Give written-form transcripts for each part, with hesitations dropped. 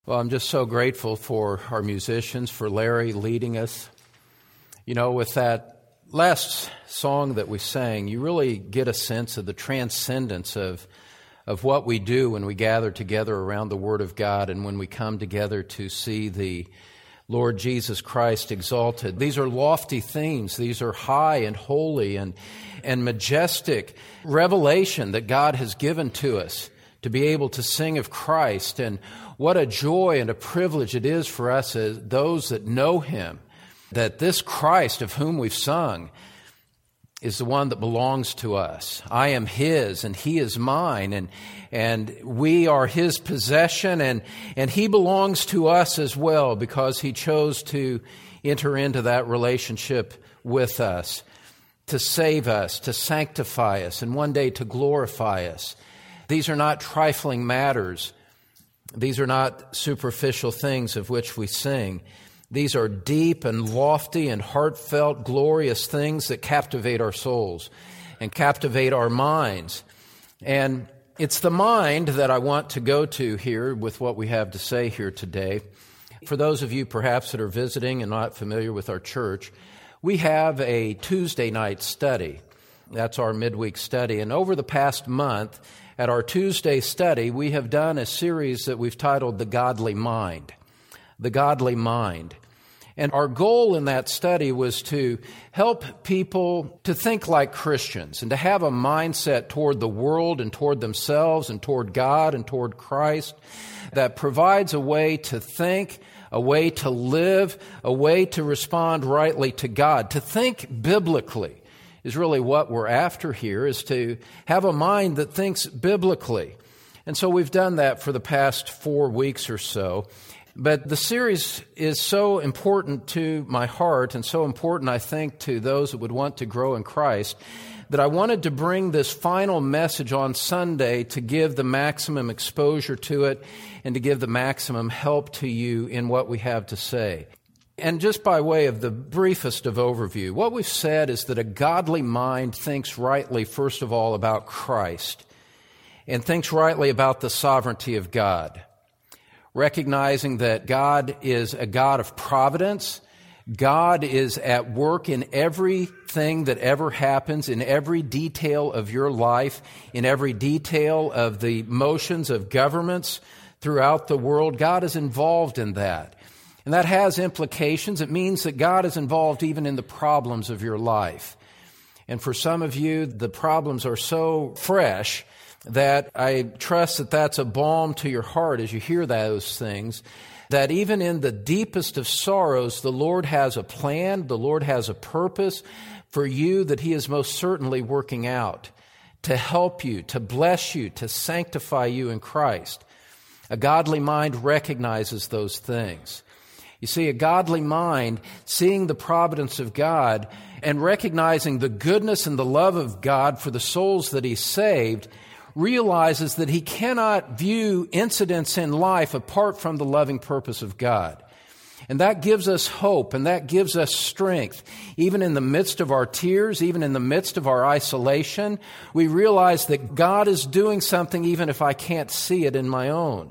Well, I'm just so grateful for our musicians, for Larry leading us. You know, with that last song that we sang, you really get a sense of the transcendence of what we do when we gather together around the Word of God and when we come together to see the Lord Jesus Christ exalted. These are lofty themes. These are high and holy and majestic revelation that God has given to us to be able to sing of Christ. And what a joy and a privilege it is for us as those that know Him, that this Christ of whom we've sung is the one that belongs to us. I am His and He is mine, and we are His possession, and He belongs to us as well because He chose to enter into that relationship with us, to save us, to sanctify us, and one day to glorify us. These are not trifling matters. These are not superficial things of which we sing. These are deep and lofty and heartfelt, glorious things that captivate our souls and captivate our minds. And it's the mind that I want to go to here with what we have to say here today. For those of you perhaps that are visiting and not familiar with our church, we have a Tuesday night study. That's our midweek study. And over the past month, at our Tuesday study, we have done a series that we've titled The Godly Mind. The Godly Mind. And our goal in that study was to help people to think like Christians and to have a mindset toward the world and toward themselves and toward God and toward Christ that provides a way to think, a way to live, a way to respond rightly to God. To think biblically is really what we're after here, is to have a mind that thinks biblically. And so we've done that for the past 4 weeks or so. But the series is so important to my heart and so important, I think, to those that would want to grow in Christ, that I wanted to bring this final message on Sunday to give the maximum exposure to it and to give the maximum help to you in what we have to say. And just by way of the briefest of overview, what we've said is that a godly mind thinks rightly, first of all, about Christ and thinks rightly about the sovereignty of God, recognizing that God is a God of providence. God is at work in everything that ever happens, in every detail of your life, in every detail of the motions of governments throughout the world. God is involved in that. And that has implications. It means that God is involved even in the problems of your life. And for some of you, the problems are so fresh that I trust that that's a balm to your heart as you hear those things, that even in the deepest of sorrows, the Lord has a plan, the Lord has a purpose for you that He is most certainly working out to help you, to bless you, to sanctify you in Christ. A godly mind recognizes those things. You see, a godly mind, seeing the providence of God and recognizing the goodness and the love of God for the souls that He saved, realizes that he cannot view incidents in life apart from the loving purpose of God. And that gives us hope and that gives us strength. Even in the midst of our tears, even in the midst of our isolation, we realize that God is doing something even if I can't see it in my own.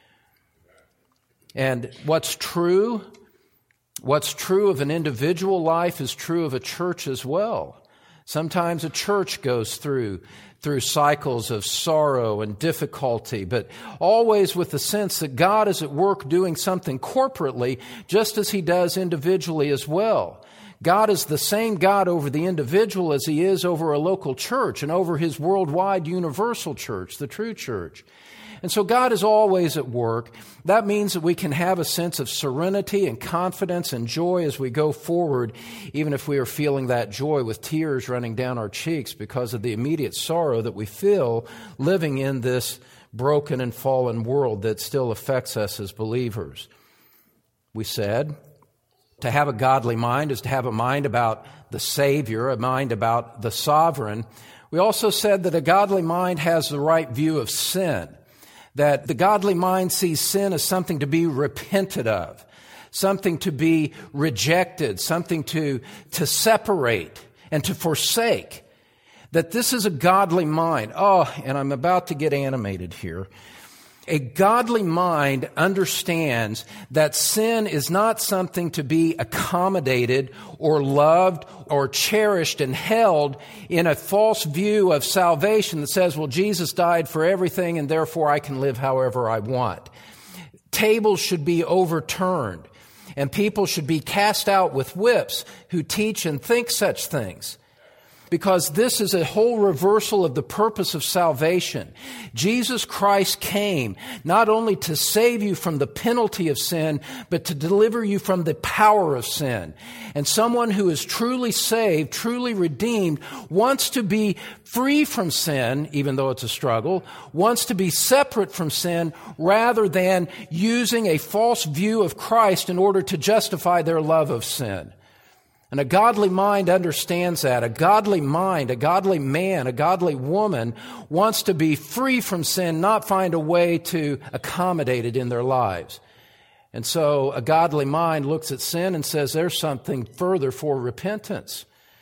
And what's true of an individual life is true of a church as well. Sometimes a church goes through cycles of sorrow and difficulty, but always with the sense that God is at work doing something corporately, just as He does individually as well. God is the same God over the individual as He is over a local church and over His worldwide universal church, the true church. And so God is always at work. That means that we can have a sense of serenity and confidence and joy as we go forward, even if we are feeling that joy with tears running down our cheeks because of the immediate sorrow that we feel living in this broken and fallen world that still affects us as believers. We said to have a godly mind is to have a mind about the Savior, a mind about the Sovereign. We also said that a godly mind has the right view of sin. That the godly mind sees sin as something to be repented of, something to be rejected, something to separate and to forsake. That this is a godly mind. Oh, and I'm about to get animated here. A godly mind understands that sin is not something to be accommodated or loved or cherished and held in a false view of salvation that says, well, Jesus died for everything and therefore I can live however I want. Tables should be overturned and people should be cast out with whips who teach and think such things. Because this is a whole reversal of the purpose of salvation. Jesus Christ came not only to save you from the penalty of sin, but to deliver you from the power of sin. And someone who is truly saved, truly redeemed, wants to be free from sin, even though it's a struggle, wants to be separate from sin, rather than using a false view of Christ in order to justify their love of sin. And a godly mind understands that. A godly mind, a godly man, a godly woman wants to be free from sin, not find a way to accommodate it in their lives. And so a godly mind looks at sin and says there's something further for repentance.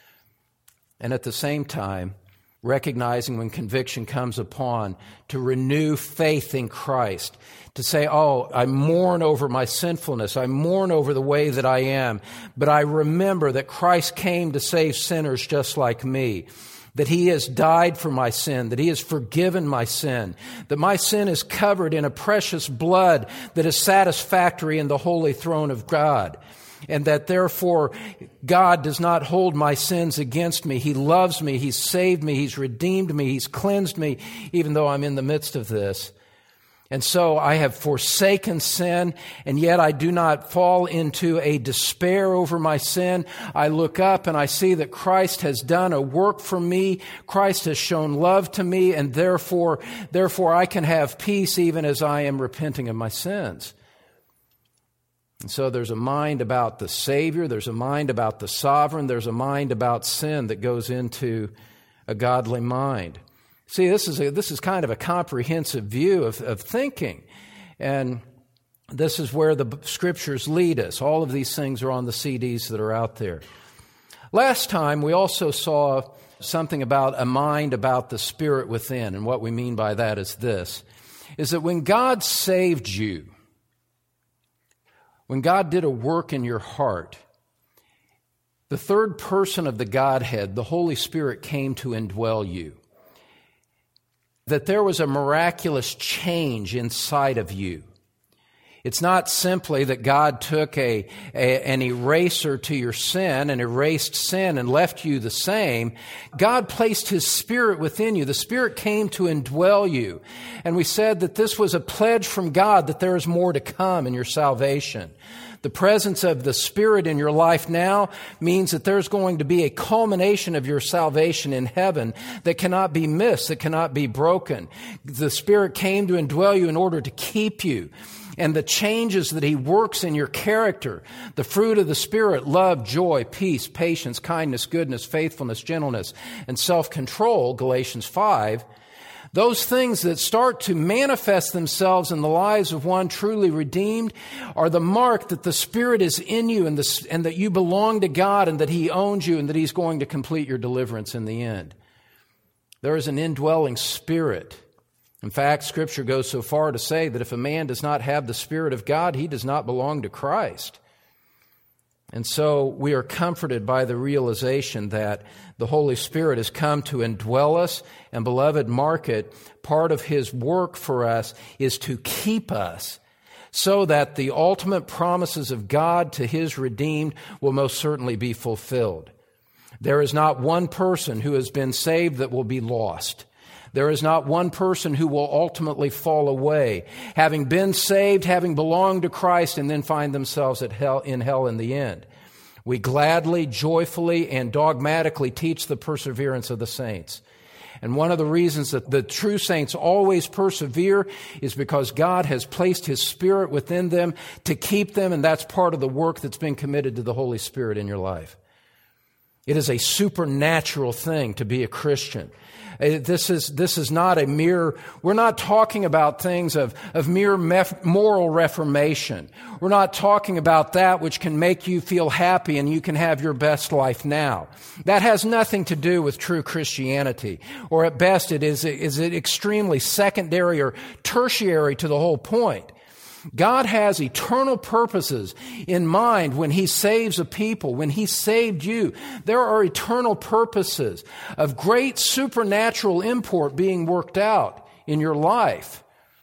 And at the same time, recognizing when conviction comes upon, to renew faith in Christ, to say, oh, I mourn over my sinfulness, I mourn over the way that I am, but I remember that Christ came to save sinners just like me, that He has died for my sin, that He has forgiven my sin, that my sin is covered in a precious blood that is satisfactory in the holy throne of God. And that therefore God does not hold my sins against me. He loves me. He's saved me. He's redeemed me. He's cleansed me, even though I'm in the midst of this. And so I have forsaken sin, and yet I do not fall into a despair over my sin. I look up and I see that Christ has done a work for me. Christ has shown love to me, and therefore I can have peace even as I am repenting of my sins. And so there's a mind about the Savior, there's a mind about the sovereign, there's a mind about sin that goes into a godly mind. See, this is kind of a comprehensive view of thinking. And this is where the Scriptures lead us. All of these things are on the CDs that are out there. Last time, we also saw something about a mind about the Spirit within. And what we mean by that is this, is that when God saved you, when God did a work in your heart, the third person of the Godhead, the Holy Spirit, came to indwell you. That there was a miraculous change inside of you. It's not simply that God took an eraser to your sin and erased sin and left you the same. God placed His Spirit within you. The Spirit came to indwell you. And we said that this was a pledge from God that there is more to come in your salvation. The presence of the Spirit in your life now means that there's going to be a culmination of your salvation in heaven that cannot be missed, that cannot be broken. The Spirit came to indwell you in order to keep you. And the changes that He works in your character, the fruit of the Spirit, love, joy, peace, patience, kindness, goodness, faithfulness, gentleness, and self-control, Galatians 5, those things that start to manifest themselves in the lives of one truly redeemed are the mark that the Spirit is in you and that you belong to God and that He owns you and that He's going to complete your deliverance in the end. There is an indwelling Spirit. In fact, Scripture goes so far to say that if a man does not have the Spirit of God, he does not belong to Christ. And so we are comforted by the realization that the Holy Spirit has come to indwell us, and beloved, mark it, part of His work for us is to keep us so that the ultimate promises of God to His redeemed will most certainly be fulfilled. There is not one person who has been saved that will be lost. There is not one person who will ultimately fall away, having been saved, having belonged to Christ, and then find themselves in hell in the end. We gladly, joyfully, and dogmatically teach the perseverance of the saints. And one of the reasons that the true saints always persevere is because God has placed His Spirit within them to keep them, and that's part of the work that's been committed to the Holy Spirit in your life. It is a supernatural thing to be a Christian. This is not a mere, we're not talking about things of mere moral reformation. We're not talking about that which can make you feel happy and you can have your best life now. That has nothing to do with true Christianity. Or at best it is extremely secondary or tertiary to the whole point. God has eternal purposes in mind when He saves a people, when He saved you. There are eternal purposes of great supernatural import being worked out in your life.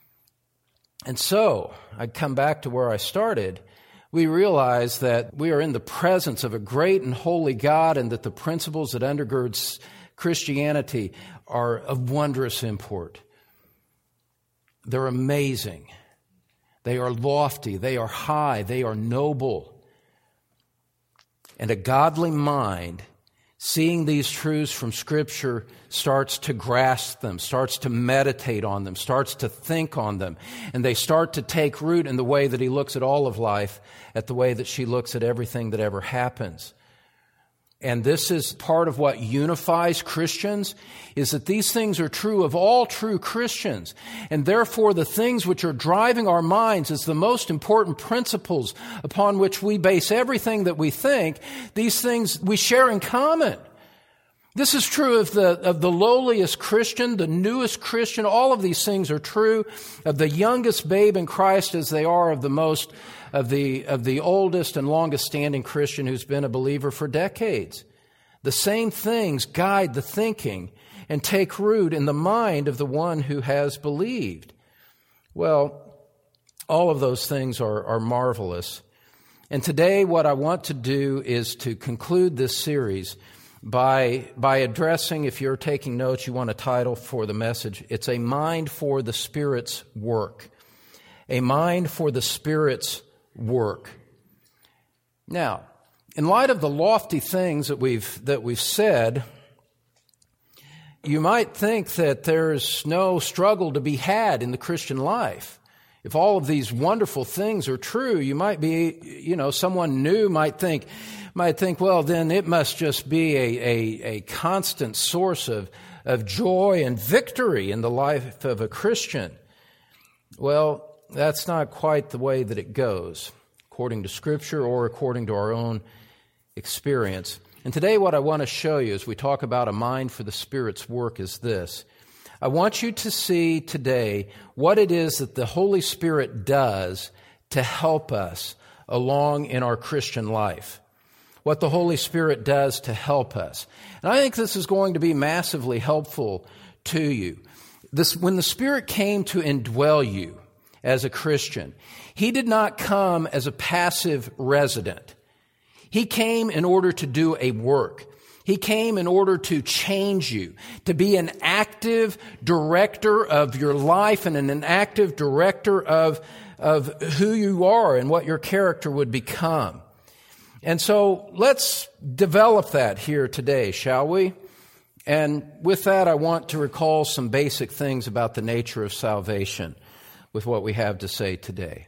And so, I'd come back to where I started. We realize that we are in the presence of a great and holy God, and that the principles that undergird Christianity are of wondrous import. They're amazing. They are lofty, they are high, they are noble. And a godly mind, seeing these truths from Scripture, starts to grasp them, starts to meditate on them, starts to think on them. And they start to take root in the way that he looks at all of life, at the way that she looks at everything that ever happens. And this is part of what unifies Christians, is that these things are true of all true Christians. And therefore, the things which are driving our minds as the most important principles upon which we base everything that we think, these things we share in common. This is true of the lowliest Christian, the newest Christian. All of these things are true of the youngest babe in Christ as they are of the oldest and longest standing Christian who's been a believer for decades. The same things guide the thinking and take root in the mind of the one who has believed. Well, all of those things are marvelous. And today what I want to do is to conclude this series by addressing, if you're taking notes, you want a title for the message. It's A Mind for the Spirit's Work. A Mind for the Spirit's Work. Now, in light of the lofty things that we've said, you might think that there's no struggle to be had in the Christian life. If all of these wonderful things are true, you might be, someone new might think, well, then it must just be a constant source of joy and victory in the life of a Christian. Well, that's not quite the way that it goes, according to Scripture or according to our own experience. And today what I want to show you as we talk about a mind for the Spirit's work is this. I want you to see today what it is that the Holy Spirit does to help us along in our Christian life. What the Holy Spirit does to help us. And I think this is going to be massively helpful to you. When the Spirit came to indwell you as a Christian, He did not come as a passive resident. He came in order to do a work. He came in order to change you, to be an active director of your life and an active director of who you are and what your character would become. And so let's develop that here today, shall we? And with that, I want to recall some basic things about the nature of salvation with what we have to say today.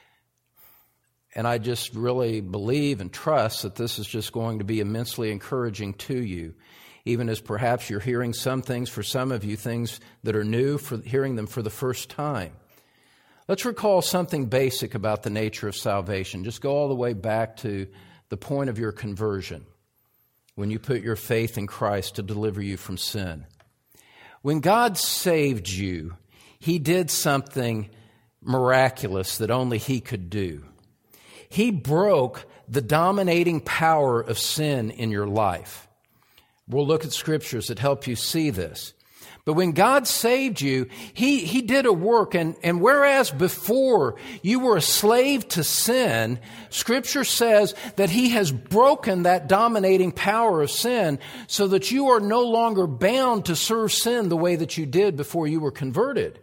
And I just really believe and trust that this is just going to be immensely encouraging to you, even as perhaps you're hearing some things, for some of you, things that are new, for hearing them for the first time. Let's recall something basic about the nature of salvation. Just go all the way back to the point of your conversion, when you put your faith in Christ to deliver you from sin. When God saved you, He did something miraculous that only He could do. He broke the dominating power of sin in your life. We'll look at scriptures that help you see this. But when God saved you, He did a work, and whereas before you were a slave to sin, Scripture says that He has broken that dominating power of sin so that you are no longer bound to serve sin the way that you did before you were converted.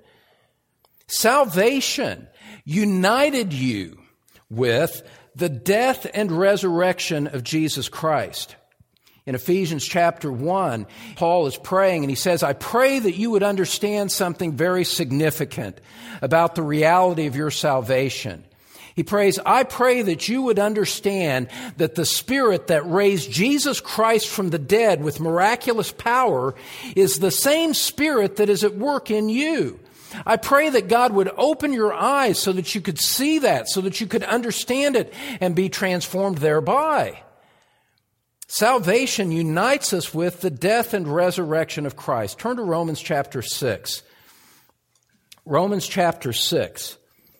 Salvation united you with the death and resurrection of Jesus Christ. In Ephesians chapter 1, Paul is praying and he says, I pray that you would understand something very significant about the reality of your salvation. He prays, I pray that you would understand that the Spirit that raised Jesus Christ from the dead with miraculous power is the same Spirit that is at work in you. I pray that God would open your eyes so that you could see that, so that you could understand it and be transformed thereby. Salvation unites us with the death and resurrection of Christ. Turn to Romans chapter 6. Romans chapter 6.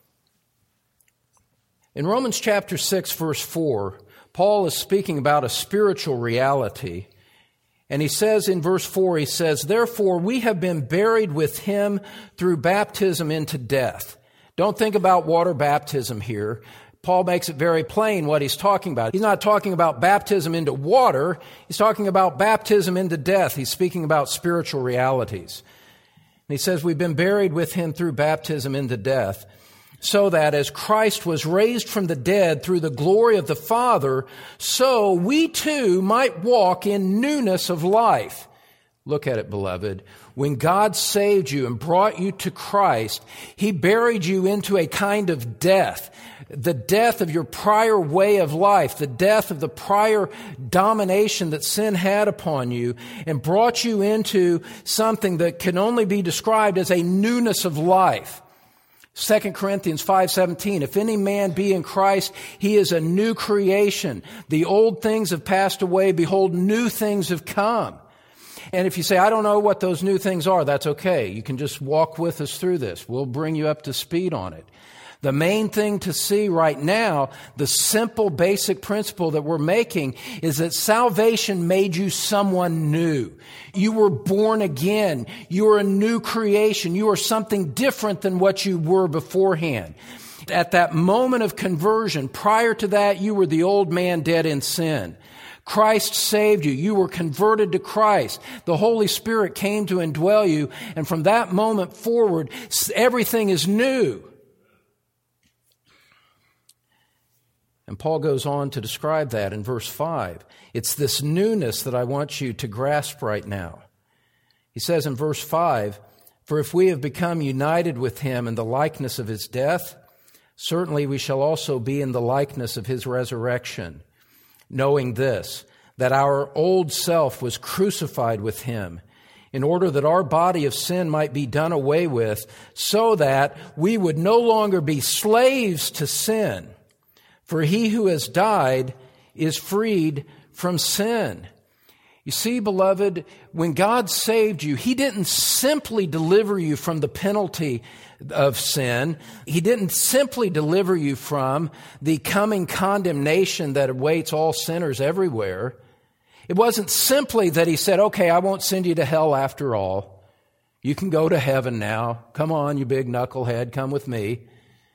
In Romans chapter 6, verse 4, Paul is speaking about a spiritual reality. And he says in verse 4, he says, therefore we have been buried with him through baptism into death. Don't think about water baptism here. Paul makes it very plain what he's talking about. He's not talking about baptism into water. He's talking about baptism into death. He's speaking about spiritual realities. And he says we've been buried with him through baptism into death, so that as Christ was raised from the dead through the glory of the Father, so we too might walk in newness of life. Look at it, beloved. When God saved you and brought you to Christ, He buried you into a kind of death, the death of your prior way of life, the death of the prior domination that sin had upon you, and brought you into something that can only be described as a newness of life. 2 Corinthians 5:17, if any man be in Christ, he is a new creation. The old things have passed away. Behold, new things have come. And if you say, I don't know what those new things are, that's okay. You can just walk with us through this. We'll bring you up to speed on it. The main thing to see right now, the simple basic principle that we're making, is that salvation made you someone new. You were born again. You are a new creation. You are something different than what you were beforehand. At that moment of conversion, prior to that, you were the old man dead in sin. Christ saved you. You were converted to Christ. The Holy Spirit came to indwell you. And from that moment forward, everything is new. And Paul goes on to describe that in verse 5. It's this newness that I want you to grasp right now. He says in verse 5, for if we have become united with him in the likeness of his death, certainly we shall also be in the likeness of his resurrection, knowing this, that our old self was crucified with him, in order that our body of sin might be done away with, so that we would no longer be slaves to sin. For he who has died is freed from sin. You see, beloved, when God saved you, He didn't simply deliver you from the penalty of sin. He didn't simply deliver you from the coming condemnation that awaits all sinners everywhere. It wasn't simply that He said, okay, I won't send you to hell after all. You can go to heaven now. Come on, you big knucklehead, come with me.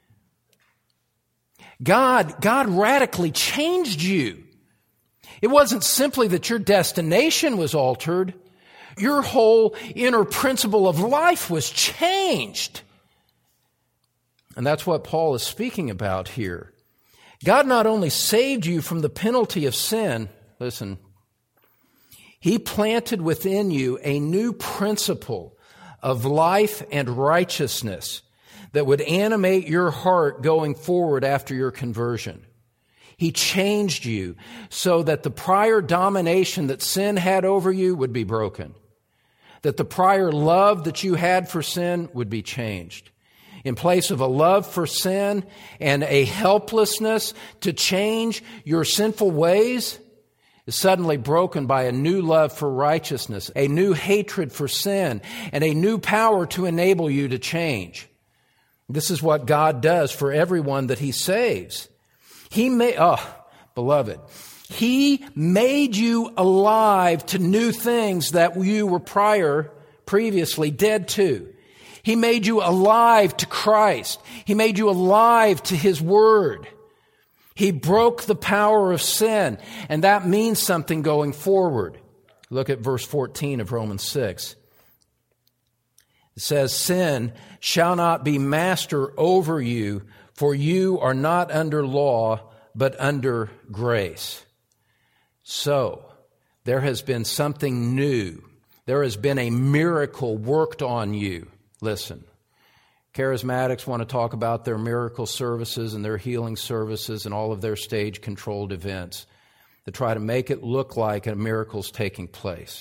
God radically changed you. It wasn't simply that your destination was altered. Your whole inner principle of life was changed. And that's what Paul is speaking about here. God not only saved you from the penalty of sin, listen, He planted within you a new principle of life and righteousness that would animate your heart going forward after your conversion. He changed you so that the prior domination that sin had over you would be broken, that the prior love that you had for sin would be changed. In place of a love for sin and a helplessness to change your sinful ways, is suddenly broken by a new love for righteousness, a new hatred for sin, and a new power to enable you to change. This is what God does for everyone that He saves. Beloved, He made you alive to new things that you were previously dead to. He made you alive to Christ. He made you alive to His Word. He broke the power of sin, and that means something going forward. Look at verse 14 of Romans 6. It says, sin shall not be master over you, for you are not under law, but under grace. So, there has been something new. There has been a miracle worked on you. Listen, Charismatics want to talk about their miracle services and their healing services and all of their stage-controlled events to try to make it look like a miracle's taking place.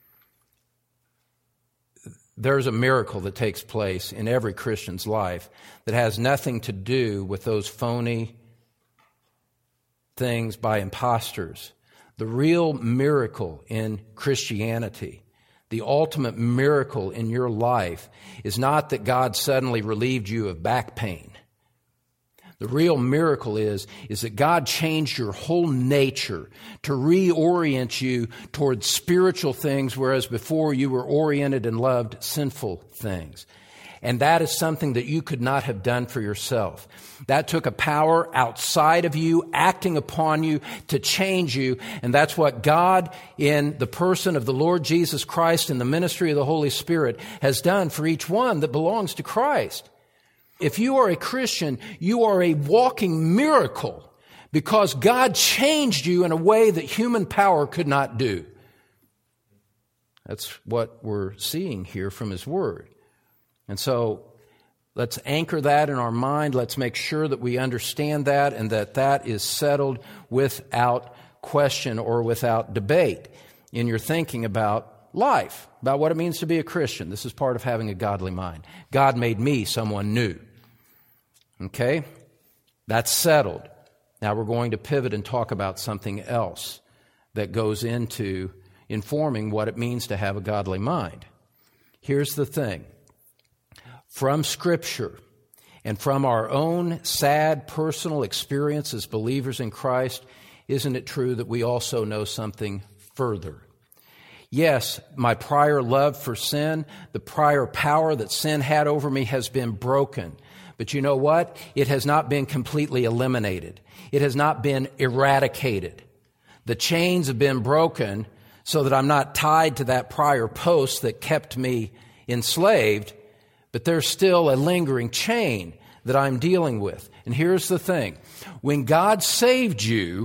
There's a miracle that takes place in every Christian's life that has nothing to do with those phony things by imposters. The real miracle in Christianity, the ultimate miracle in your life, is not that God suddenly relieved you of back pain. The real miracle is that God changed your whole nature to reorient you toward spiritual things, whereas before you were oriented and loved sinful things. And that is something that you could not have done for yourself. That took a power outside of you, acting upon you to change you. And that's what God, in the person of the Lord Jesus Christ and the ministry of the Holy Spirit, has done for each one that belongs to Christ. If you are a Christian, you are a walking miracle because God changed you in a way that human power could not do. That's what we're seeing here from His Word. And so let's anchor that in our mind. Let's make sure that we understand that and that that is settled without question or without debate in your thinking about life, about what it means to be a Christian. This is part of having a godly mind. God made me someone new. Okay? That's settled. Now we're going to pivot and talk about something else that goes into informing what it means to have a godly mind. Here's the thing. From Scripture and from our own sad personal experience as believers in Christ, isn't it true that we also know something further? Yes, my prior love for sin, the prior power that sin had over me has been broken. But you know what? It has not been completely eliminated. It has not been eradicated. The chains have been broken so that I'm not tied to that prior post that kept me enslaved, but there's still a lingering chain that I'm dealing with. And here's the thing. When God saved you,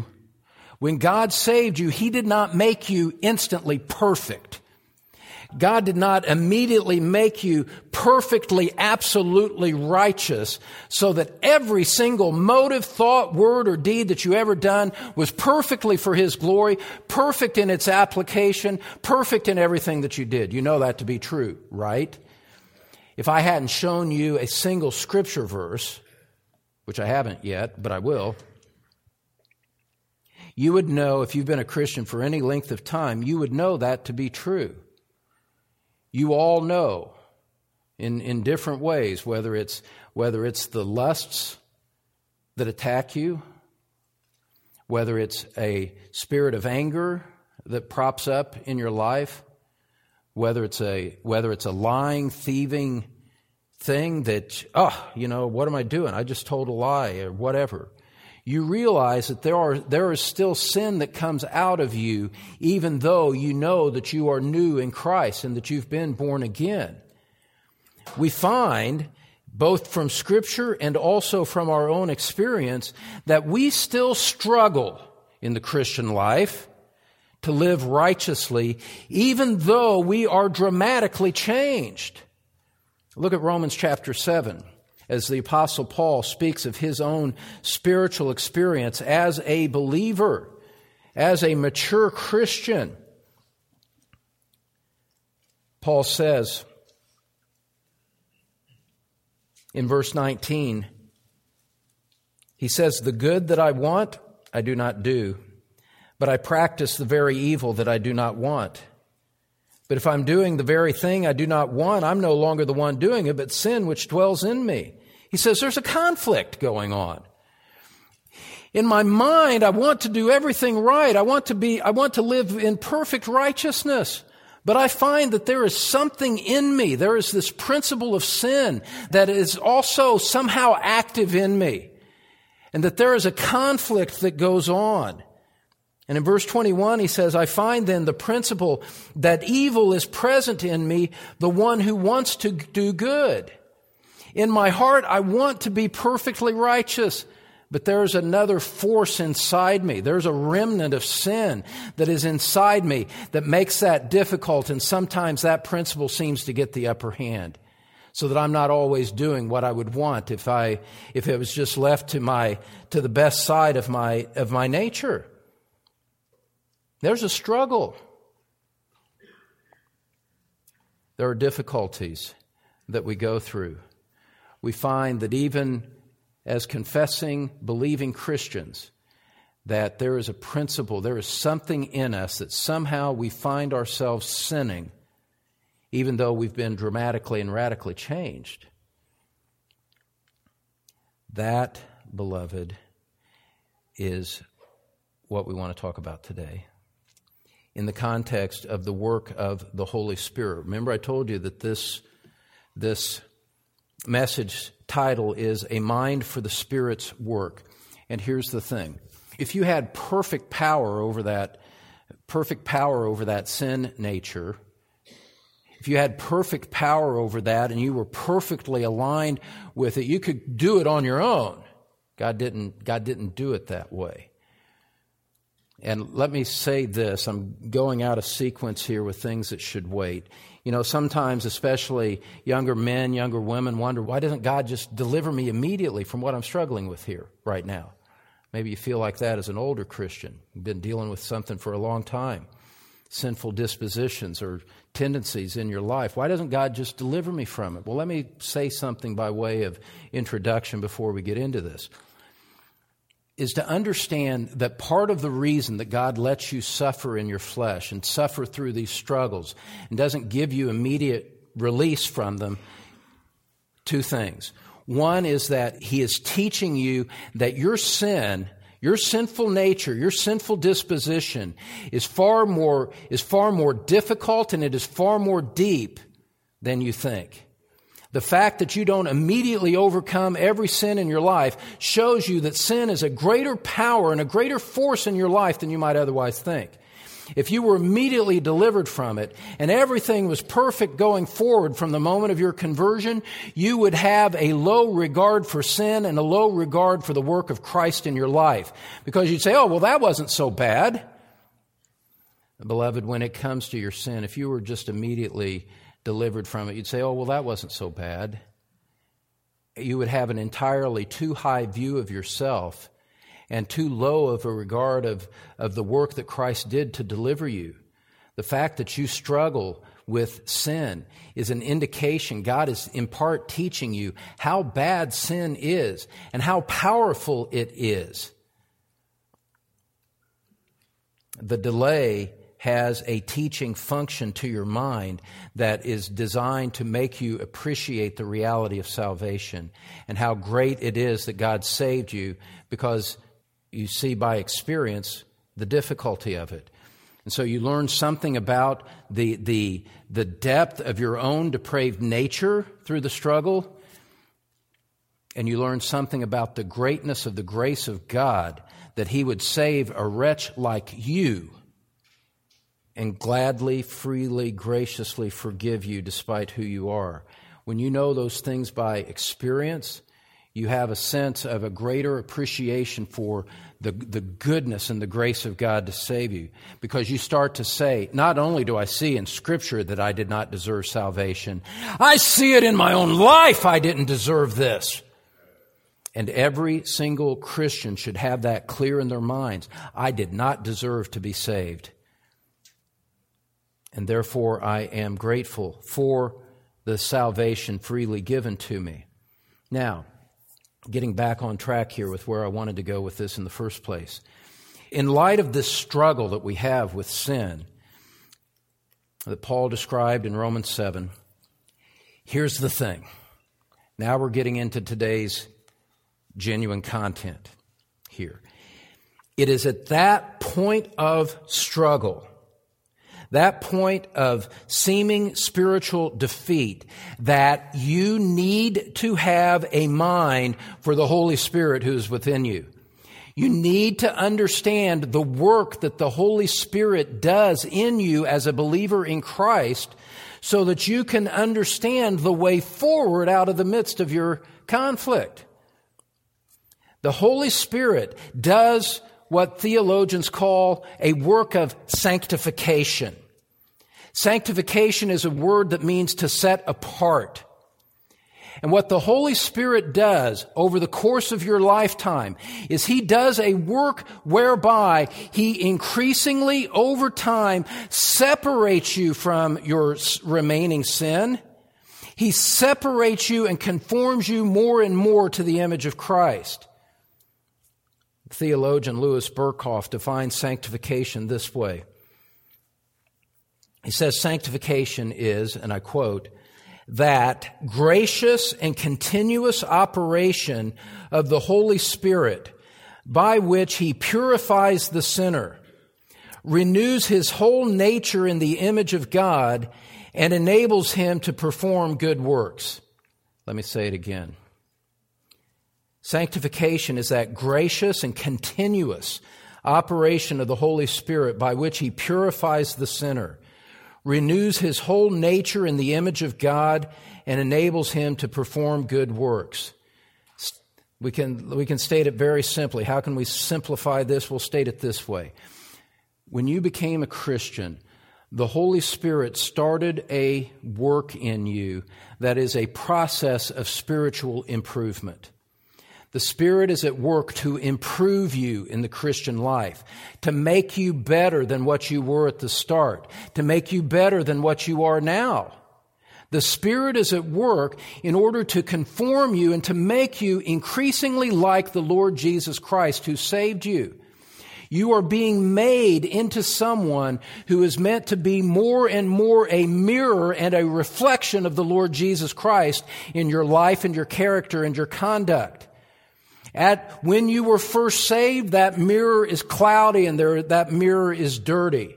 He did not make you instantly perfect. God did not immediately make you perfectly, absolutely righteous so that every single motive, thought, word, or deed that you ever done was perfectly for His glory, perfect in its application, perfect in everything that you did. You know that to be true, right? If I hadn't shown you a single scripture verse, which I haven't yet, but I will, you would know, if you've been a Christian for any length of time, you would know that to be true. You all know in different ways, whether it's the lusts that attack you, whether it's a spirit of anger that props up in your life, whether it's a lying, thieving thing that, what am I doing? I just told a lie or whatever. You realize that there is still sin that comes out of you, even though you know that you are new in Christ and that you've been born again. We find, both from Scripture and also from our own experience, that we still struggle in the Christian life to live righteously, even though we are dramatically changed. Look at Romans chapter 7. As the Apostle Paul speaks of his own spiritual experience as a believer, as a mature Christian. Paul says in verse 19, he says, "The good that I want, I do not do, but I practice the very evil that I do not want. But if I'm doing the very thing I do not want, I'm no longer the one doing it, but sin which dwells in me." He says there's a conflict going on. In my mind, I want to do everything right. I want to live in perfect righteousness. But I find that there is something in me. There is this principle of sin that is also somehow active in me. And that there is a conflict that goes on. And in verse 21, he says, "I find then the principle that evil is present in me, the one who wants to do good. In my heart, I want to be perfectly righteous, but there's another force inside me. There's a remnant of sin that is inside me that makes that difficult, and sometimes that principle seems to get the upper hand. so that I'm not always doing what I would want if it was just left to the best side of my nature. There's a struggle. There are difficulties that we go through. We find that even as confessing, believing Christians, that there is a principle, there is something in us that somehow we find ourselves sinning, even though we've been dramatically and radically changed. That, beloved, is what we want to talk about today in the context of the work of the Holy Spirit. Remember, I told you that this message title is A Mind for the Spirit's Work. And here's the thing. If you had perfect power over that sin nature, if you had perfect power over that and you were perfectly aligned with it, you could do it on your own. God didn't do it that way. And let me say this, I'm going out of sequence here with things that should wait. You know, sometimes, especially younger men, younger women wonder, why doesn't God just deliver me immediately from what I'm struggling with here right now? Maybe you feel like that as an older Christian. You've been dealing with something for a long time, sinful dispositions or tendencies in your life. Why doesn't God just deliver me from it? Well, let me say something by way of introduction before we get into this. Is to understand that part of the reason that God lets you suffer in your flesh and suffer through these struggles and doesn't give you immediate release from them, two things. One is that He is teaching you that your sin, your sinful nature, your sinful disposition is far more difficult and it is far more deep than you think. The fact that you don't immediately overcome every sin in your life shows you that sin is a greater power and a greater force in your life than you might otherwise think. If you were immediately delivered from it and everything was perfect going forward from the moment of your conversion, you would have a low regard for sin and a low regard for the work of Christ in your life. Because you'd say, oh, well, that wasn't so bad. Beloved, when it comes to your sin, if you were just immediately delivered from it, you'd say, oh, well, that wasn't so bad. You would have an entirely too high view of yourself and too low of a regard of the work that Christ did to deliver you. The fact that you struggle with sin is an indication God is in part teaching you how bad sin is and how powerful it is. The delay has a teaching function to your mind that is designed to make you appreciate the reality of salvation and how great it is that God saved you, because you see by experience the difficulty of it. And so you learn something about the depth of your own depraved nature through the struggle, and you learn something about the greatness of the grace of God, that He would save a wretch like you and gladly, freely, graciously forgive you despite who you are. When you know those things by experience, you have a sense of a greater appreciation for the goodness and the grace of God to save you. Because you start to say, not only do I see in Scripture that I did not deserve salvation, I see it in my own life I didn't deserve this. And every single Christian should have that clear in their minds. I did not deserve to be saved. And therefore I am grateful for the salvation freely given to me. Now, getting back on track here with where I wanted to go with this in the first place. In light of this struggle that we have with sin that Paul described in Romans 7, here's the thing. Now we're getting into today's genuine content here. It is at that point of struggle, that point of seeming spiritual defeat, that you need to have a mind for the Holy Spirit who is within you. You need to understand the work that the Holy Spirit does in you as a believer in Christ, so that you can understand the way forward out of the midst of your conflict. The Holy Spirit does what theologians call a work of sanctification. Sanctification is a word that means to set apart. And what the Holy Spirit does over the course of your lifetime is He does a work whereby He increasingly over time separates you from your remaining sin. He separates you and conforms you more and more to the image of Christ. Theologian Louis Berkhoff defines sanctification this way. He says sanctification is, and I quote, that gracious and continuous operation of the Holy Spirit by which He purifies the sinner, renews his whole nature in the image of God, and enables him to perform good works. Let me say it again. Sanctification is that gracious and continuous operation of the Holy Spirit by which He purifies the sinner, renews his whole nature in the image of God, and enables him to perform good works. We can state it very simply. How can we simplify this? We'll state it this way. When you became a Christian, the Holy Spirit started a work in you that is a process of spiritual improvement. The Spirit is at work to improve you in the Christian life, to make you better than what you were at the start, to make you better than what you are now. The Spirit is at work in order to conform you and to make you increasingly like the Lord Jesus Christ who saved you. You are being made into someone who is meant to be more and more a mirror and a reflection of the Lord Jesus Christ in your life and your character and your conduct. When you were first saved, that mirror is cloudy and that mirror is dirty.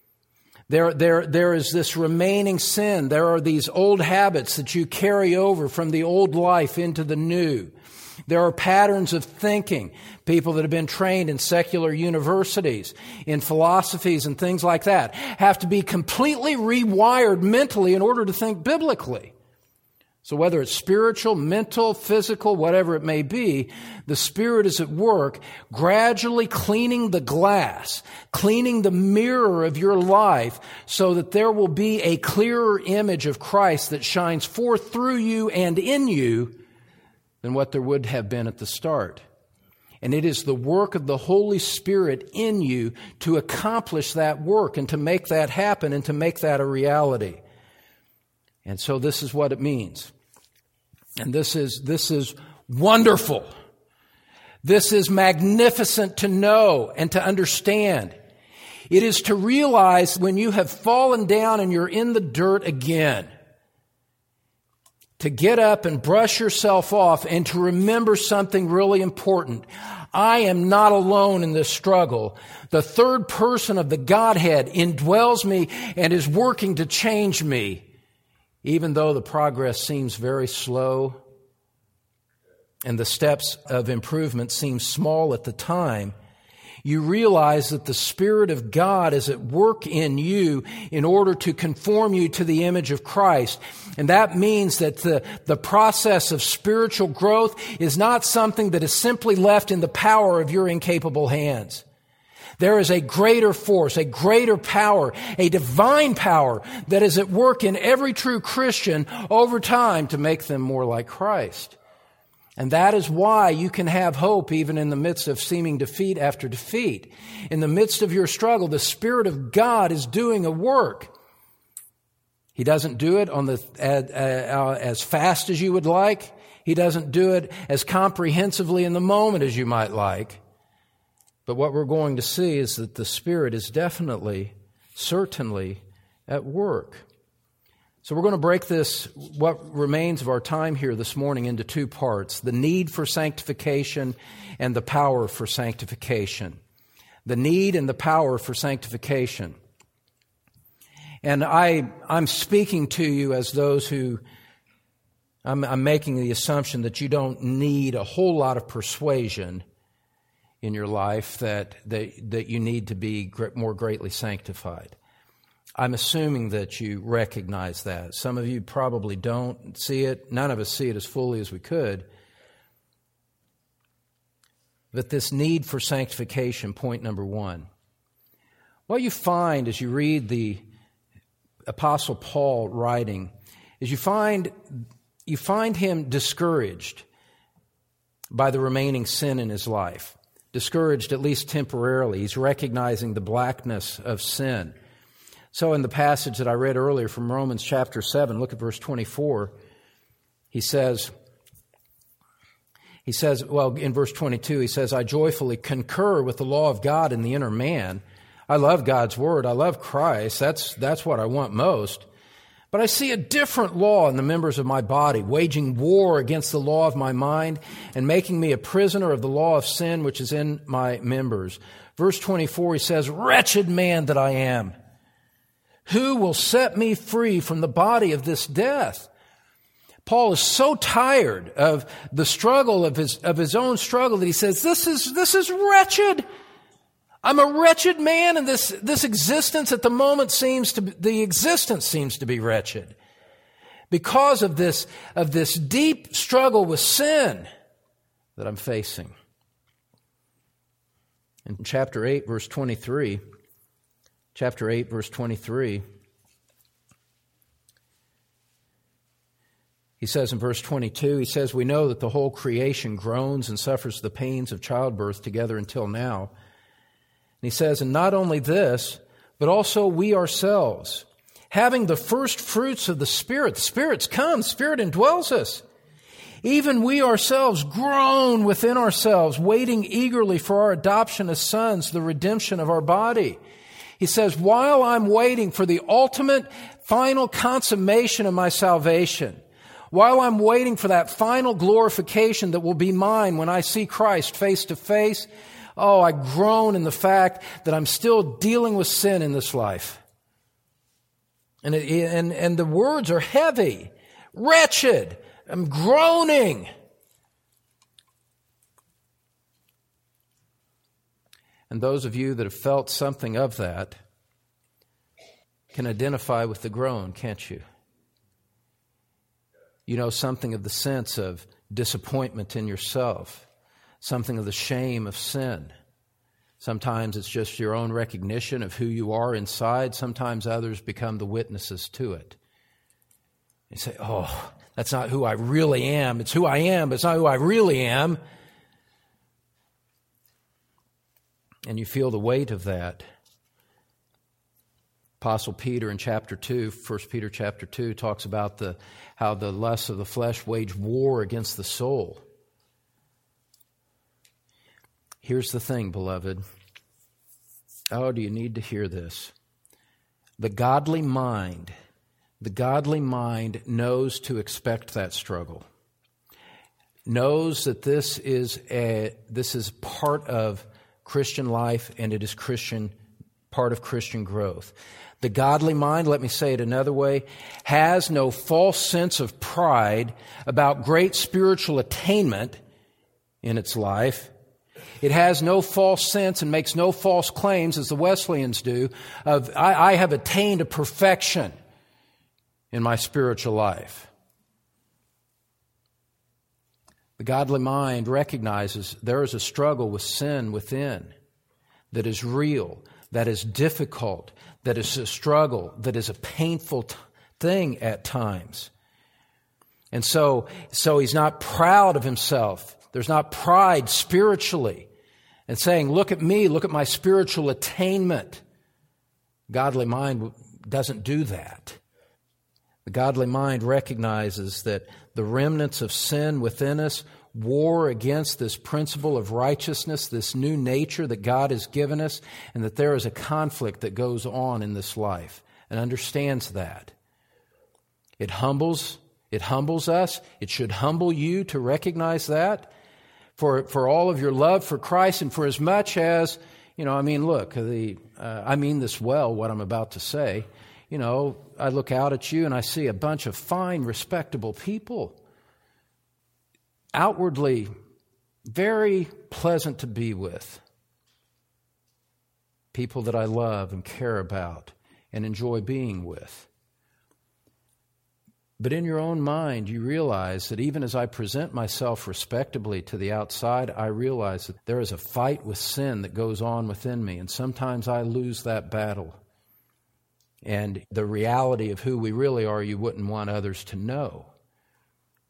There is this remaining sin. There are these old habits that you carry over from the old life into the new. There are patterns of thinking. People that have been trained in secular universities, in philosophies and things like that, have to be completely rewired mentally in order to think biblically. So whether it's spiritual, mental, physical, whatever it may be, the Spirit is at work gradually cleaning the glass, cleaning the mirror of your life so that there will be a clearer image of Christ that shines forth through you and in you than what there would have been at the start. And it is the work of the Holy Spirit in you to accomplish that work and to make that happen and to make that a reality. And so this is what it means. And this is wonderful. This is magnificent to know and to understand. It is to realize when you have fallen down and you're in the dirt again, to get up and brush yourself off and to remember something really important. I am not alone in this struggle. The third person of the Godhead indwells me and is working to change me. Even though the progress seems very slow and the steps of improvement seem small at the time, you realize that the Spirit of God is at work in you in order to conform you to the image of Christ. And that means that the process of spiritual growth is not something that is simply left in the power of your incapable hands. There is a greater force, a greater power, a divine power that is at work in every true Christian over time to make them more like Christ. And that is why you can have hope even in the midst of seeming defeat after defeat. In the midst of your struggle, the Spirit of God is doing a work. He doesn't do it as fast as you would like. He doesn't do it as comprehensively in the moment as you might like. But what we're going to see is that the Spirit is definitely, certainly at work. So we're going to break this, what remains of our time here this morning, into two parts: the need for sanctification and the power for sanctification. The need and the power for sanctification. And I'm speaking to you as those who, I'm making the assumption that you don't need a whole lot of persuasion in your life that you need to be more greatly sanctified. I'm assuming that you recognize that. Some of you probably don't see it. None of us see it as fully as we could. But this need for sanctification, point number one. What you find as you read the Apostle Paul writing is you find you find him discouraged by the remaining sin in his life. Discouraged, at least temporarily. He's recognizing the blackness of sin. So in the passage that I read earlier from Romans chapter 7, look at verse 24. He says, well, in verse 22, he says, I joyfully concur with the law of God in the inner man. I love God's word. I love Christ. That's what I want most. But I see a different law in the members of my body, waging war against the law of my mind and making me a prisoner of the law of sin which is in my members. Verse 24, he says, wretched man that I am, who will set me free from the body of this death? Paul is so tired of the struggle of his own struggle that he says, this is wretched. I'm a wretched man, and this existence at the moment seems to be wretched because of this deep struggle with sin that I'm facing. In chapter 8, verse 23, he says in verse 22, he says, we know that the whole creation groans and suffers the pains of childbirth together until now. And he says, and not only this, but also we ourselves, having the first fruits of the Spirit's come, Spirit indwells us. Even we ourselves groan within ourselves, waiting eagerly for our adoption as sons, the redemption of our body. He says, while I'm waiting for the ultimate, final consummation of my salvation, while I'm waiting for that final glorification that will be mine when I see Christ face to face, I groan in the fact that I'm still dealing with sin in this life. And the words are heavy. Wretched. I'm groaning. And those of you that have felt something of that can identify with the groan, can't you? You know something of the sense of disappointment in yourself, something of the shame of sin. Sometimes it's just your own recognition of who you are inside. Sometimes others become the witnesses to it. You say, that's not who I really am. It's who I am, but it's not who I really am. And you feel the weight of that. Apostle Peter in chapter 2, 1 Peter chapter 2, talks about how the lusts of the flesh wage war against the soul. Here's the thing, beloved. Do you need to hear this? The godly mind knows to expect that struggle. Knows that this is part of Christian life, and it is part of Christian growth. The godly mind, let me say it another way, has no false sense of pride about great spiritual attainment in its life. It has no false sense and makes no false claims, as the Wesleyans do, of I have attained a perfection in my spiritual life. The godly mind recognizes there is a struggle with sin within that is real, that is difficult, that is a struggle, that is a painful thing at times. And so he's not proud of himself. There's not pride spiritually and saying, look at me, look at my spiritual attainment. Godly mind doesn't do that. The godly mind recognizes that the remnants of sin within us war against this principle of righteousness, this new nature that God has given us, and that there is a conflict that goes on in this life, and understands that. It humbles us. It should humble you to recognize that. For all of your love for Christ, and for as much as, I mean this well, what I'm about to say. I look out at you and I see a bunch of fine, respectable people. Outwardly, very pleasant to be with. People that I love and care about and enjoy being with. But in your own mind, you realize that even as I present myself respectably to the outside, I realize that there is a fight with sin that goes on within me, and sometimes I lose that battle. And the reality of who we really are, you wouldn't want others to know.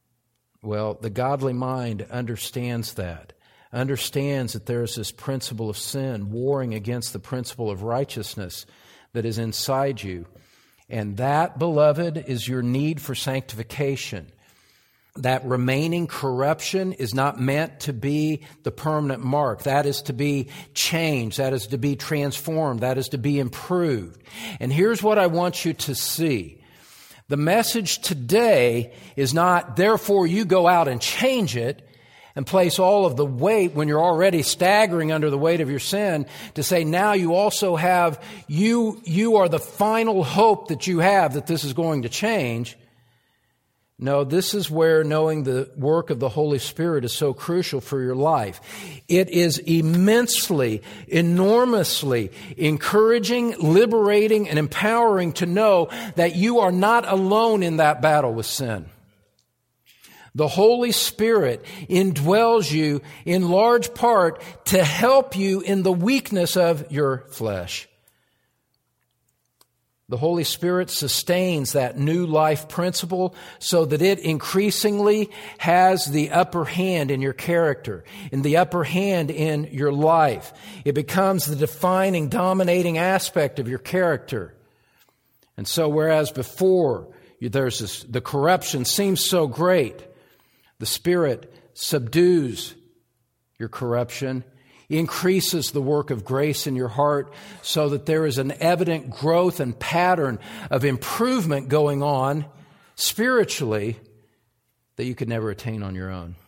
Well, the godly mind understands that there's this principle of sin warring against the principle of righteousness that is inside you. And that, beloved, is your need for sanctification. That remaining corruption is not meant to be the permanent mark. That is to be changed. That is to be transformed. That is to be improved. And here's what I want you to see. The message today is not, therefore you go out and change it and place all of the weight when you're already staggering under the weight of your sin, to say now you also have, you are the final hope that you have that this is going to change. No, this is where knowing the work of the Holy Spirit is so crucial for your life. It is immensely, enormously encouraging, liberating, and empowering to know that you are not alone in that battle with sin. The Holy Spirit indwells you in large part to help you in the weakness of your flesh. The Holy Spirit sustains that new life principle so that it increasingly has the upper hand in your character, in the upper hand in your life. It becomes the defining, dominating aspect of your character. And so whereas before the corruption seems so great, the Spirit subdues your corruption, increases the work of grace in your heart so that there is an evident growth and pattern of improvement going on spiritually that you could never attain on your own.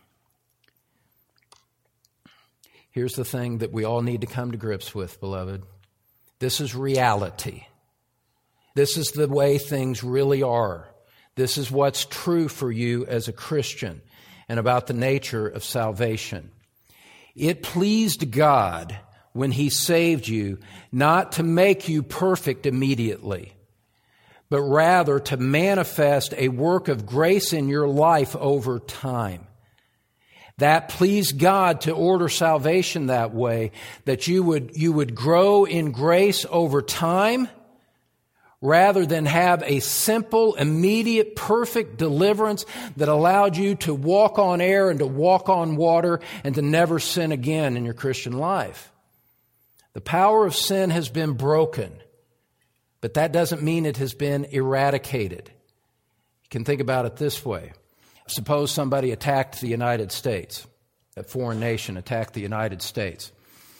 Here's the thing that we all need to come to grips with, beloved. This is reality. This is the way things really are. This is what's true for you as a Christian and about the nature of salvation. It pleased God when He saved you not to make you perfect immediately, but rather to manifest a work of grace in your life over time. That pleased God to order salvation that way, that you would grow in grace over time, rather than have a simple, immediate, perfect deliverance that allowed you to walk on air and to walk on water and to never sin again in your Christian life. The power of sin has been broken, but that doesn't mean it has been eradicated. You can think about it this way. Suppose somebody attacked the United States, a foreign nation attacked the United States.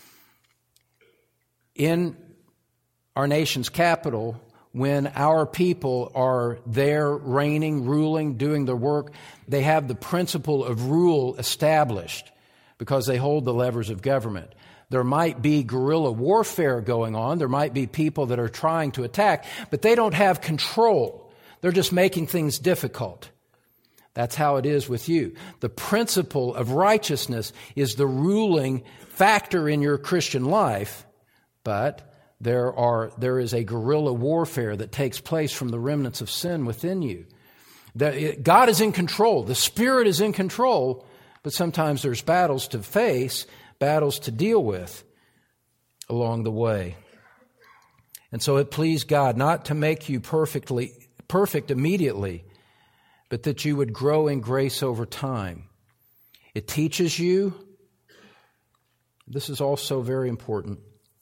In our nation's capital, when our people are there reigning, ruling, doing their work, they have the principle of rule established because they hold the levers of government. There might be guerrilla warfare going on. There might be people that are trying to attack, but they don't have control. They're just making things difficult. That's how it is with you. The principle of righteousness is the ruling factor in your Christian life, but there is a guerrilla warfare that takes place from the remnants of sin within you. God is in control. The Spirit is in control, but sometimes there's battles to face, battles to deal with along the way. And so it pleased God not to make you perfect immediately, but that you would grow in grace over time. It teaches you, this is also very important,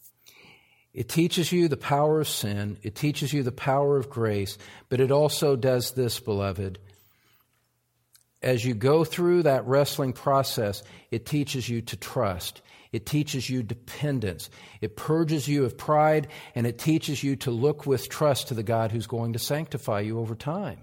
it teaches you the power of sin. It teaches you the power of grace. But it also does this, beloved. As you go through that wrestling process, it teaches you to trust. It teaches you dependence. It purges you of pride, and it teaches you to look with trust to the God who's going to sanctify you over time.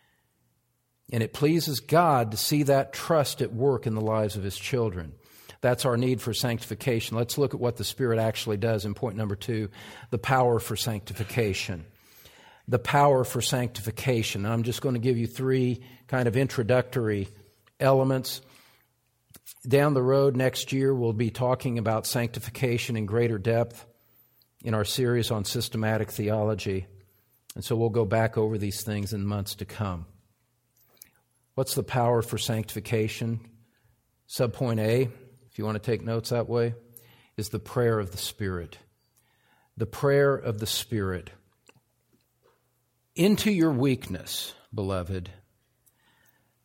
And it pleases God to see that trust at work in the lives of His children. That's our need for sanctification. Let's look at what the Spirit actually does in point number 2, the power for sanctification. The power for sanctification. I'm just going to give you 3 kind of introductory elements. Down the road next year, we'll be talking about sanctification in greater depth in our series on systematic theology. And so we'll go back over these things in months to come. What's the power for sanctification? Subpoint A, if you want to take notes that way, is the prayer of the Spirit. The prayer of the Spirit. Into your weakness, beloved,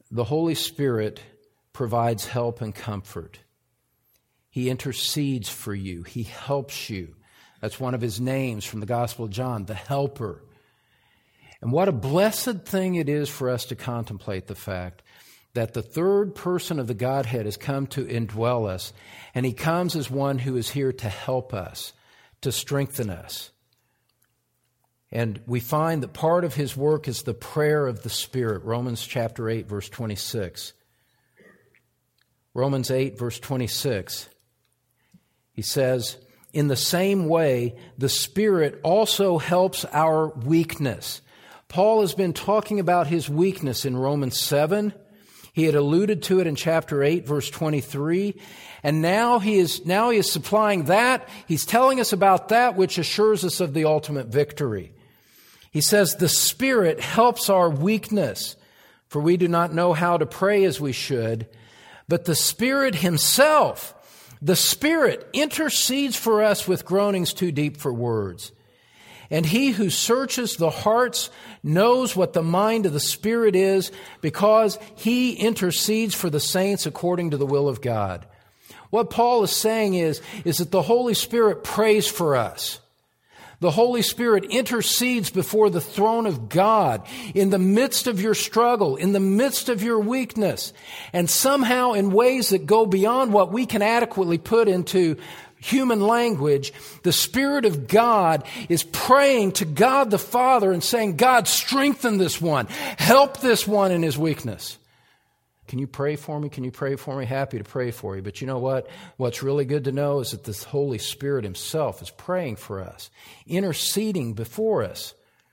the Holy Spirit provides help and comfort. He intercedes for you. He helps you. That's one of his names from the Gospel of John, the Helper. And what a blessed thing it is for us to contemplate the fact that the third person of the Godhead has come to indwell us, and he comes as one who is here to help us, to strengthen us. And we find that part of his work is the prayer of the Spirit. Romans chapter 8, verse 26. Romans 8, verse 26. He says, in the same way, the Spirit also helps our weakness. Paul has been talking about his weakness in Romans 7. He had alluded to it in chapter 8, verse 23. And now he is supplying that. He's telling us about that which assures us of the ultimate victory. He says, the Spirit helps our weakness, for we do not know how to pray as we should, but the Spirit himself, the Spirit intercedes for us with groanings too deep for words. And he who searches the hearts knows what the mind of the Spirit is, because he intercedes for the saints according to the will of God. What Paul is saying is that the Holy Spirit prays for us. The Holy Spirit intercedes before the throne of God in the midst of your struggle, in the midst of your weakness, and somehow in ways that go beyond what we can adequately put into human language. The Spirit of God is praying to God the Father and saying, God, strengthen this one. Help this one in his weakness. Can you pray for me? Can you pray for me? Happy to pray for you. But you know what? What's really good to know is that the Holy Spirit himself is praying for us, interceding before us.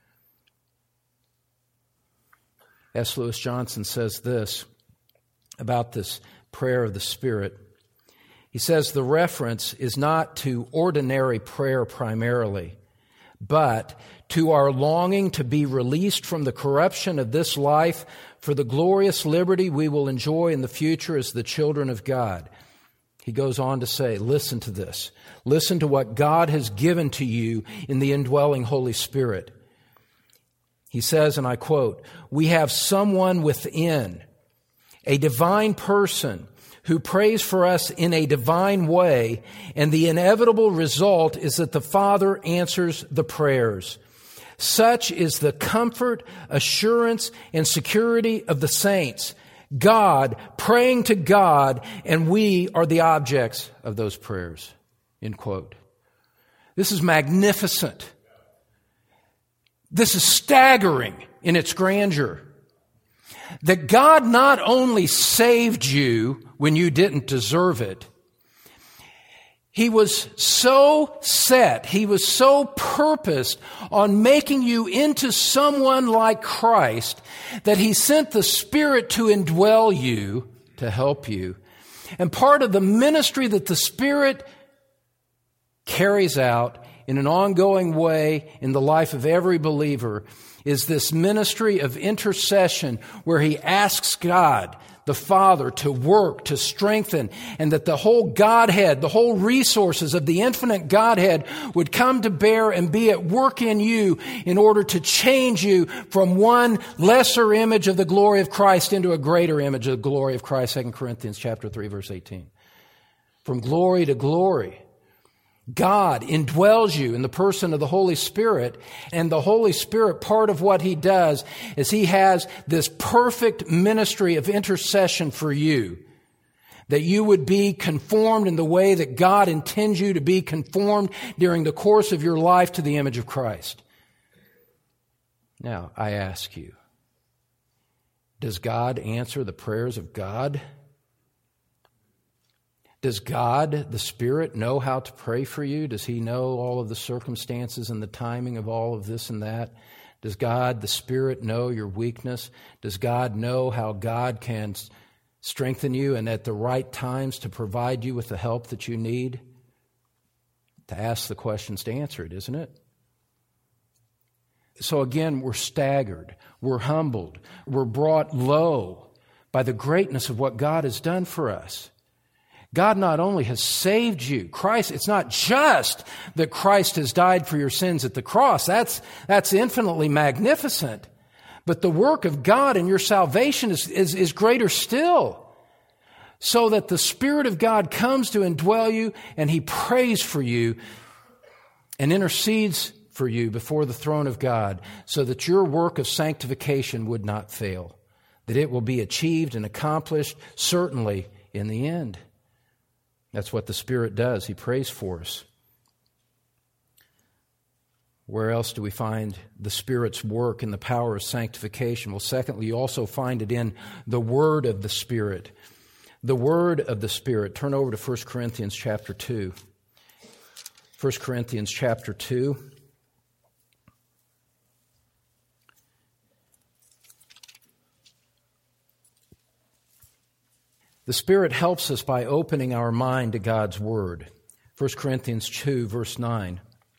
S. Lewis Johnson says this about this prayer of the Spirit. He says the reference is not to ordinary prayer primarily, but to our longing to be released from the corruption of this life for the glorious liberty we will enjoy in the future as the children of God. He goes on to say, listen to this. Listen to what God has given to you in the indwelling Holy Spirit. He says, and I quote, we have someone within, a divine person, who prays for us in a divine way, and the inevitable result is that the Father answers the prayers. Such is the comfort, assurance, and security of the saints. God praying to God, and we are the objects of those prayers. End quote. This is magnificent. This is staggering in its grandeur. That God not only saved you when you didn't deserve it, He was so set, He was so purposed on making you into someone like Christ that He sent the Spirit to indwell you, to help you. And part of the ministry that the Spirit carries out in an ongoing way in the life of every believer is this ministry of intercession where he asks God, the Father, to work, to strengthen, and that the whole Godhead, the whole resources of the infinite Godhead would come to bear and be at work in you in order to change you from one lesser image of the glory of Christ into a greater image of the glory of Christ, 2 Corinthians chapter 3, verse 18. From glory to glory. God indwells you in the person of the Holy Spirit, and the Holy Spirit, part of what He does is He has this perfect ministry of intercession for you, that you would be conformed in the way that God intends you to be conformed during the course of your life to the image of Christ. Now, I ask you, does God answer the prayers of God? Does God, the Spirit, know how to pray for you? Does He know all of the circumstances and the timing of all of this and that? Does God, the Spirit, know your weakness? Does God know how God can strengthen you and at the right times to provide you with the help that you need? To ask the questions to answer it, isn't it? So again, we're staggered, we're humbled, we're brought low by the greatness of what God has done for us. God not only has saved you, Christ, it's not just that Christ has died for your sins at the cross. That's infinitely magnificent. But the work of God in your salvation is greater still, so that the Spirit of God comes to indwell you, and He prays for you and intercedes for you before the throne of God, so that your work of sanctification would not fail, that it will be achieved and accomplished certainly in the end. That's what the Spirit does. He prays for us. Where else do we find the Spirit's work and the power of sanctification? Well, secondly, you also find it in the Word of the Spirit. The Word of the Spirit. Turn over to 1 Corinthians chapter 2. 1 Corinthians chapter 2. The Spirit helps us by opening our mind to God's Word. 1 Corinthians 2, verse 9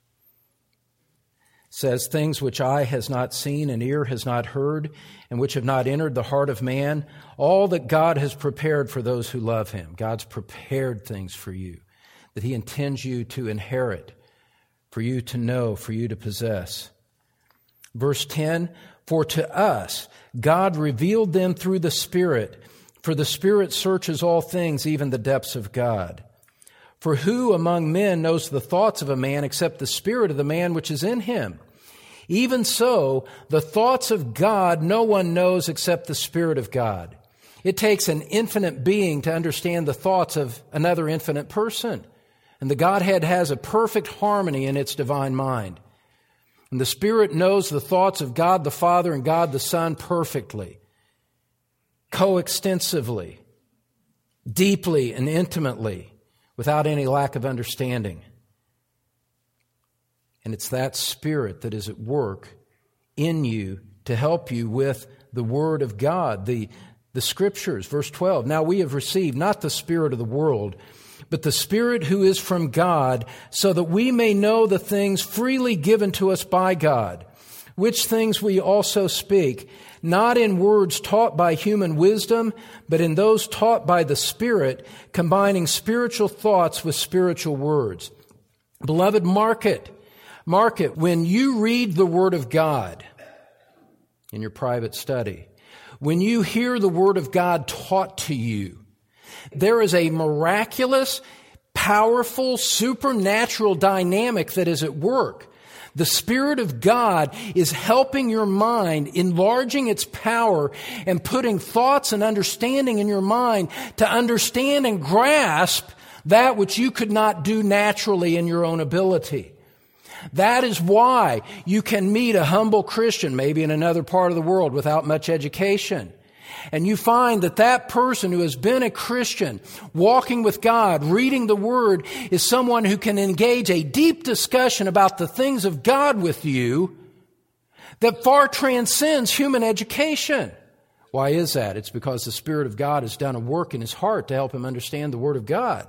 says, "Things which eye has not seen and ear has not heard, and which have not entered the heart of man, all that God has prepared for those who love Him." God's prepared things for you, that He intends you to inherit, for you to know, for you to possess. Verse 10, "For to us God revealed them through the Spirit, for the Spirit searches all things, even the depths of God. For who among men knows the thoughts of a man except the spirit of the man which is in him? Even so, the thoughts of God no one knows except the Spirit of God." It takes an infinite being to understand the thoughts of another infinite person. And the Godhead has a perfect harmony in its divine mind. And the Spirit knows the thoughts of God the Father and God the Son perfectly, coextensively, deeply and intimately, without any lack of understanding. And it's that Spirit that is at work in you to help you with the Word of God, the Scriptures. Verse 12, "Now we have received not the spirit of the world, but the Spirit who is from God, so that we may know the things freely given to us by God, which things we also speak, not in words taught by human wisdom, but in those taught by the Spirit, combining spiritual thoughts with spiritual words." Beloved, mark it. When you read the Word of God in your private study, when you hear the Word of God taught to you, there is a miraculous, powerful, supernatural dynamic that is at work. The Spirit of God is helping your mind, enlarging its power, and putting thoughts and understanding in your mind to understand and grasp that which you could not do naturally in your own ability. That is why you can meet a humble Christian, maybe in another part of the world, without much education. And you find that that person who has been a Christian, walking with God, reading the Word, is someone who can engage a deep discussion about the things of God with you that far transcends human education. Why is that? It's because the Spirit of God has done a work in his heart to help him understand the Word of God.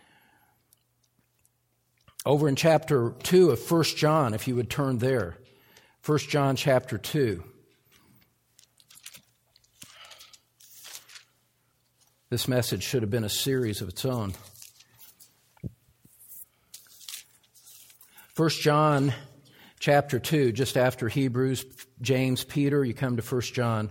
Over in chapter 2 of 1 John, if you would turn there. 1 John chapter 2. This message should have been a series of its own. 1 John chapter 2, just after Hebrews, James, Peter, you come to 1 John.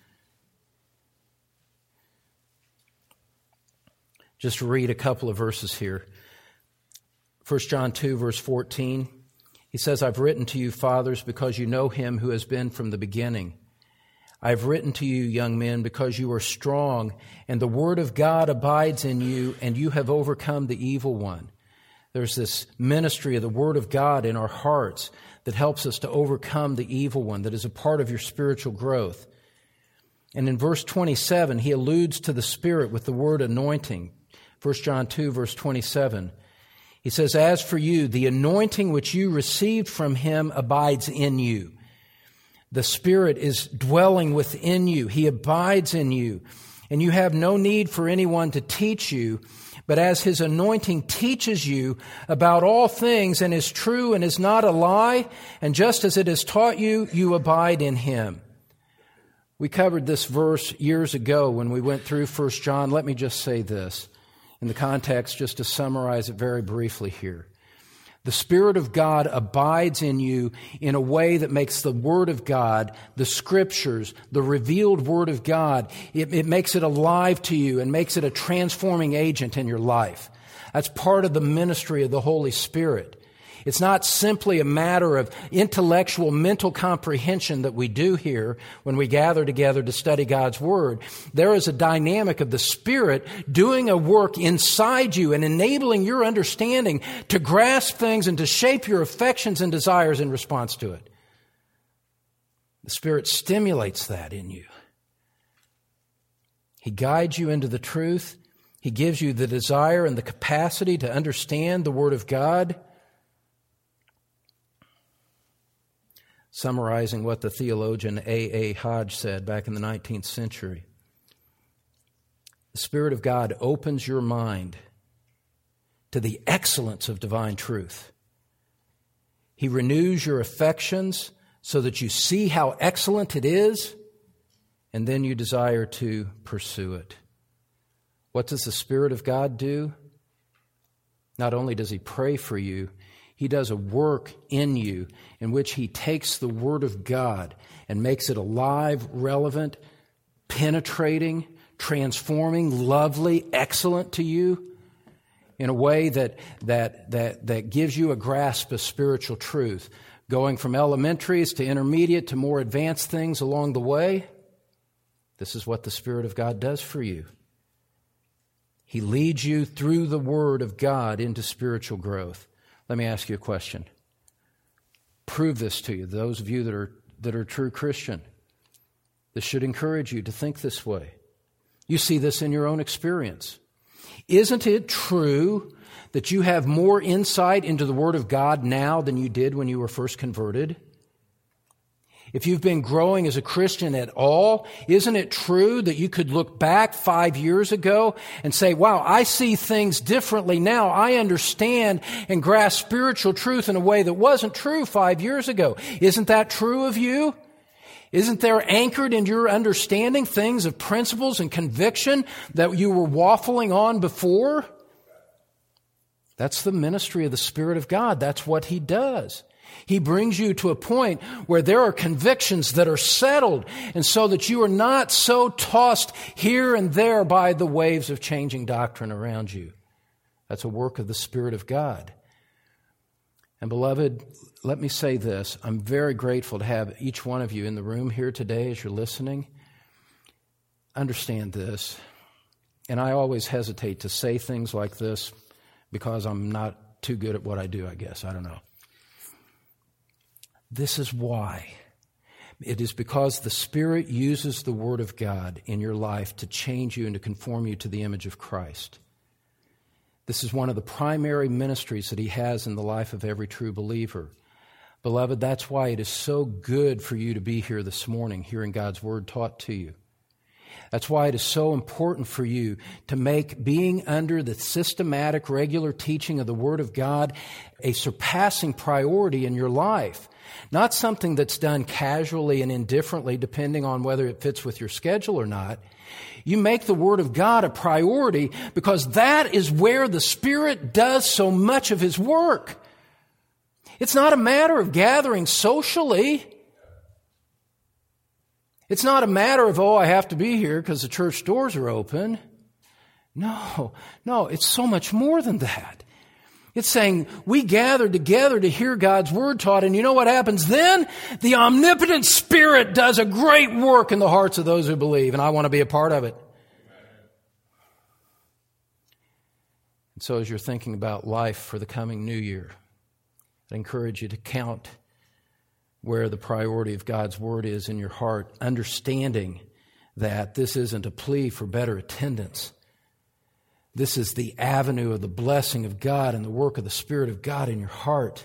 Just read a couple of verses here. 1 John 2, verse 14, he says, "I've written to you, fathers, because you know him who has been from the beginning. I've written to you, young men, because you are strong, and the word of God abides in you, and you have overcome the evil one." There's this ministry of the Word of God in our hearts that helps us to overcome the evil one, that is a part of your spiritual growth. And in verse 27, he alludes to the Spirit with the word anointing. 1 John 2, verse 27. He says, "As for you, the anointing which you received from him abides in you." The Spirit is dwelling within you. He abides in you. And you have no need for anyone to teach you, but as his anointing teaches you about all things and is true and is not a lie, and just as it has taught you, you abide in him. We covered this verse years ago when we went through 1 John. Let me just say this in the context, just to summarize it very briefly here. The Spirit of God abides in you in a way that makes the Word of God, the Scriptures, the revealed Word of God, it makes it alive to you and makes it a transforming agent in your life. That's part of the ministry of the Holy Spirit. It's not simply a matter of intellectual, mental comprehension that we do here when we gather together to study God's Word. There is a dynamic of the Spirit doing a work inside you and enabling your understanding to grasp things and to shape your affections and desires in response to it. The Spirit stimulates that in you. He guides you into the truth. He gives you the desire and the capacity to understand the Word of God. Summarizing what the theologian A.A. Hodge said back in the 19th century, the Spirit of God opens your mind to the excellence of divine truth. He renews your affections so that you see how excellent it is, and then you desire to pursue it. What does the Spirit of God do? Not only does He pray for you, He does a work in you in which He takes the Word of God and makes it alive, relevant, penetrating, transforming, lovely, excellent to you in a way that gives you a grasp of spiritual truth, going from elementaries to intermediate to more advanced things along the way. This is what the Spirit of God does for you. He leads you through the Word of God into spiritual growth. Let me ask you a question. Prove this to you, those of you that are true Christian. This should encourage you to think this way. You see this in your own experience. Isn't it true that you have more insight into the Word of God now than you did when you were first converted? If you've been growing as a Christian at all, isn't it true that you could look back 5 years ago and say, wow, I see things differently now. I understand and grasp spiritual truth in a way that wasn't true 5 years ago. Isn't that true of you? Isn't there anchored in your understanding things of principles and conviction that you were waffling on before? That's the ministry of the Spirit of God. That's what He does. He brings you to a point where there are convictions that are settled, and so that you are not so tossed here and there by the waves of changing doctrine around you. That's a work of the Spirit of God. And beloved, let me say this. I'm very grateful to have each one of you in the room here today as you're listening. Understand this. And I always hesitate to say things like this because I'm not too good at what I do, I guess. I don't know. This is why. It is because the Spirit uses the Word of God in your life to change you and to conform you to the image of Christ. This is one of the primary ministries that He has in the life of every true believer. Beloved, that's why it is so good for you to be here this morning, hearing God's Word taught to you. That's why it is so important for you to make being under the systematic, regular teaching of the Word of God a surpassing priority in your life. Not something that's done casually and indifferently, depending on whether it fits with your schedule or not. You make the Word of God a priority because that is where the Spirit does so much of His work. It's not a matter of gathering socially. It's not a matter of, I have to be here because the church doors are open. No, it's so much more than that. It's saying we gather together to hear God's Word taught, and you know what happens then? The omnipotent Spirit does a great work in the hearts of those who believe, and I want to be a part of it. And so as you're thinking about life for the coming new year, I encourage you to count where the priority of God's Word is in your heart, understanding that this isn't a plea for better attendance. This is the avenue of the blessing of God and the work of the Spirit of God in your heart.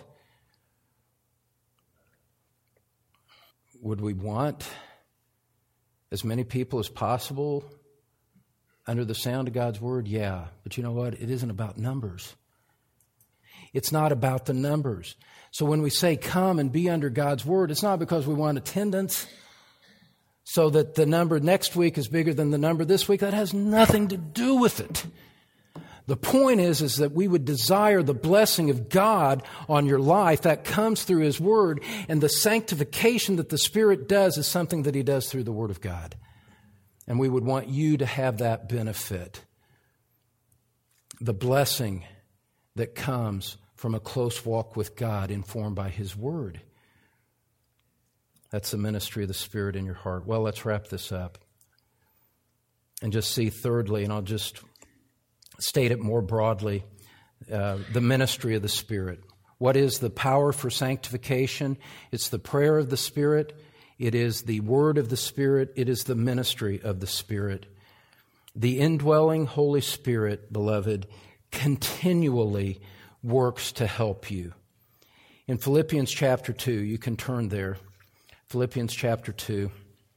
Would we want as many people as possible under the sound of God's Word? Yeah. But you know what? It isn't about numbers. It's not about the numbers. So when we say come and be under God's Word, it's not because we want attendance so that the number next week is bigger than the number this week. That has nothing to do with it. The point is that we would desire the blessing of God on your life. That comes through His Word, and the sanctification that the Spirit does is something that He does through the Word of God. And we would want you to have that benefit. The blessing that comes from a close walk with God informed by His Word. That's the ministry of the Spirit in your heart. Well, let's wrap this up. And just see thirdly, and I'll just state it more broadly, the ministry of the Spirit. What is the power for sanctification? It's the prayer of the Spirit. It is the word of the Spirit. It is the ministry of the Spirit. The indwelling Holy Spirit, beloved, continually works to help you. In Philippians chapter 2, you can turn there. Philippians chapter 2,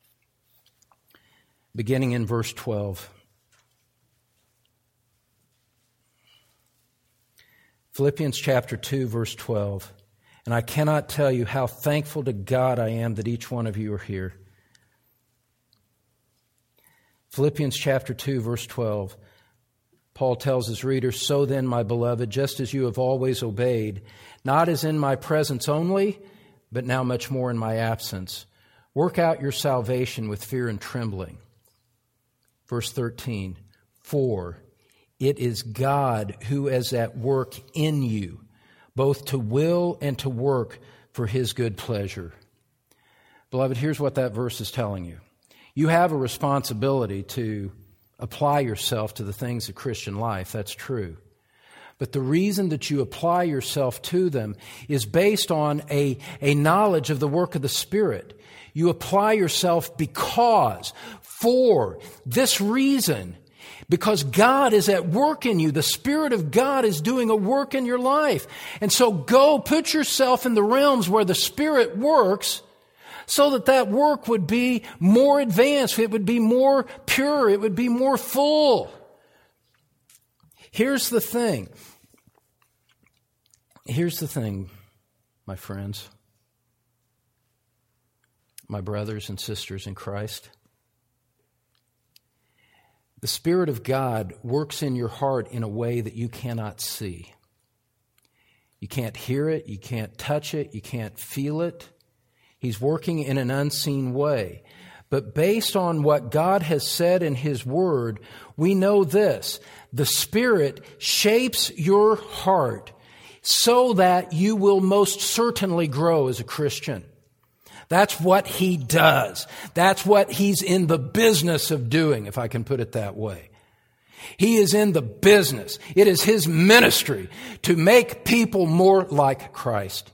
beginning in verse 12. Philippians chapter 2, verse 12. And I cannot tell you how thankful to God I am that each one of you are here. Philippians chapter 2, verse 12. Paul tells his readers, "So then, my beloved, just as you have always obeyed, not as in my presence only, but now much more in my absence, work out your salvation with fear and trembling." Verse 13, "For it is God who is at work in you, both to will and to work for His good pleasure." Beloved, here's what that verse is telling you. You have a responsibility to apply yourself to the things of Christian life. That's true. But the reason that you apply yourself to them is based on a knowledge of the work of the Spirit. You apply yourself for this reason, because God is at work in you. The Spirit of God is doing a work in your life. And so go put yourself in the realms where the Spirit works, so that that work would be more advanced, it would be more pure, it would be more full. Here's the thing. Here's the thing, my friends, my brothers and sisters in Christ. The Spirit of God works in your heart in a way that you cannot see. You can't hear it, you can't touch it, you can't feel it. He's working in an unseen way. But based on what God has said in His Word, we know this: the Spirit shapes your heart so that you will most certainly grow as a Christian. That's what He does. That's what He's in the business of doing, if I can put it that way. He is in the business. It is His ministry to make people more like Christ.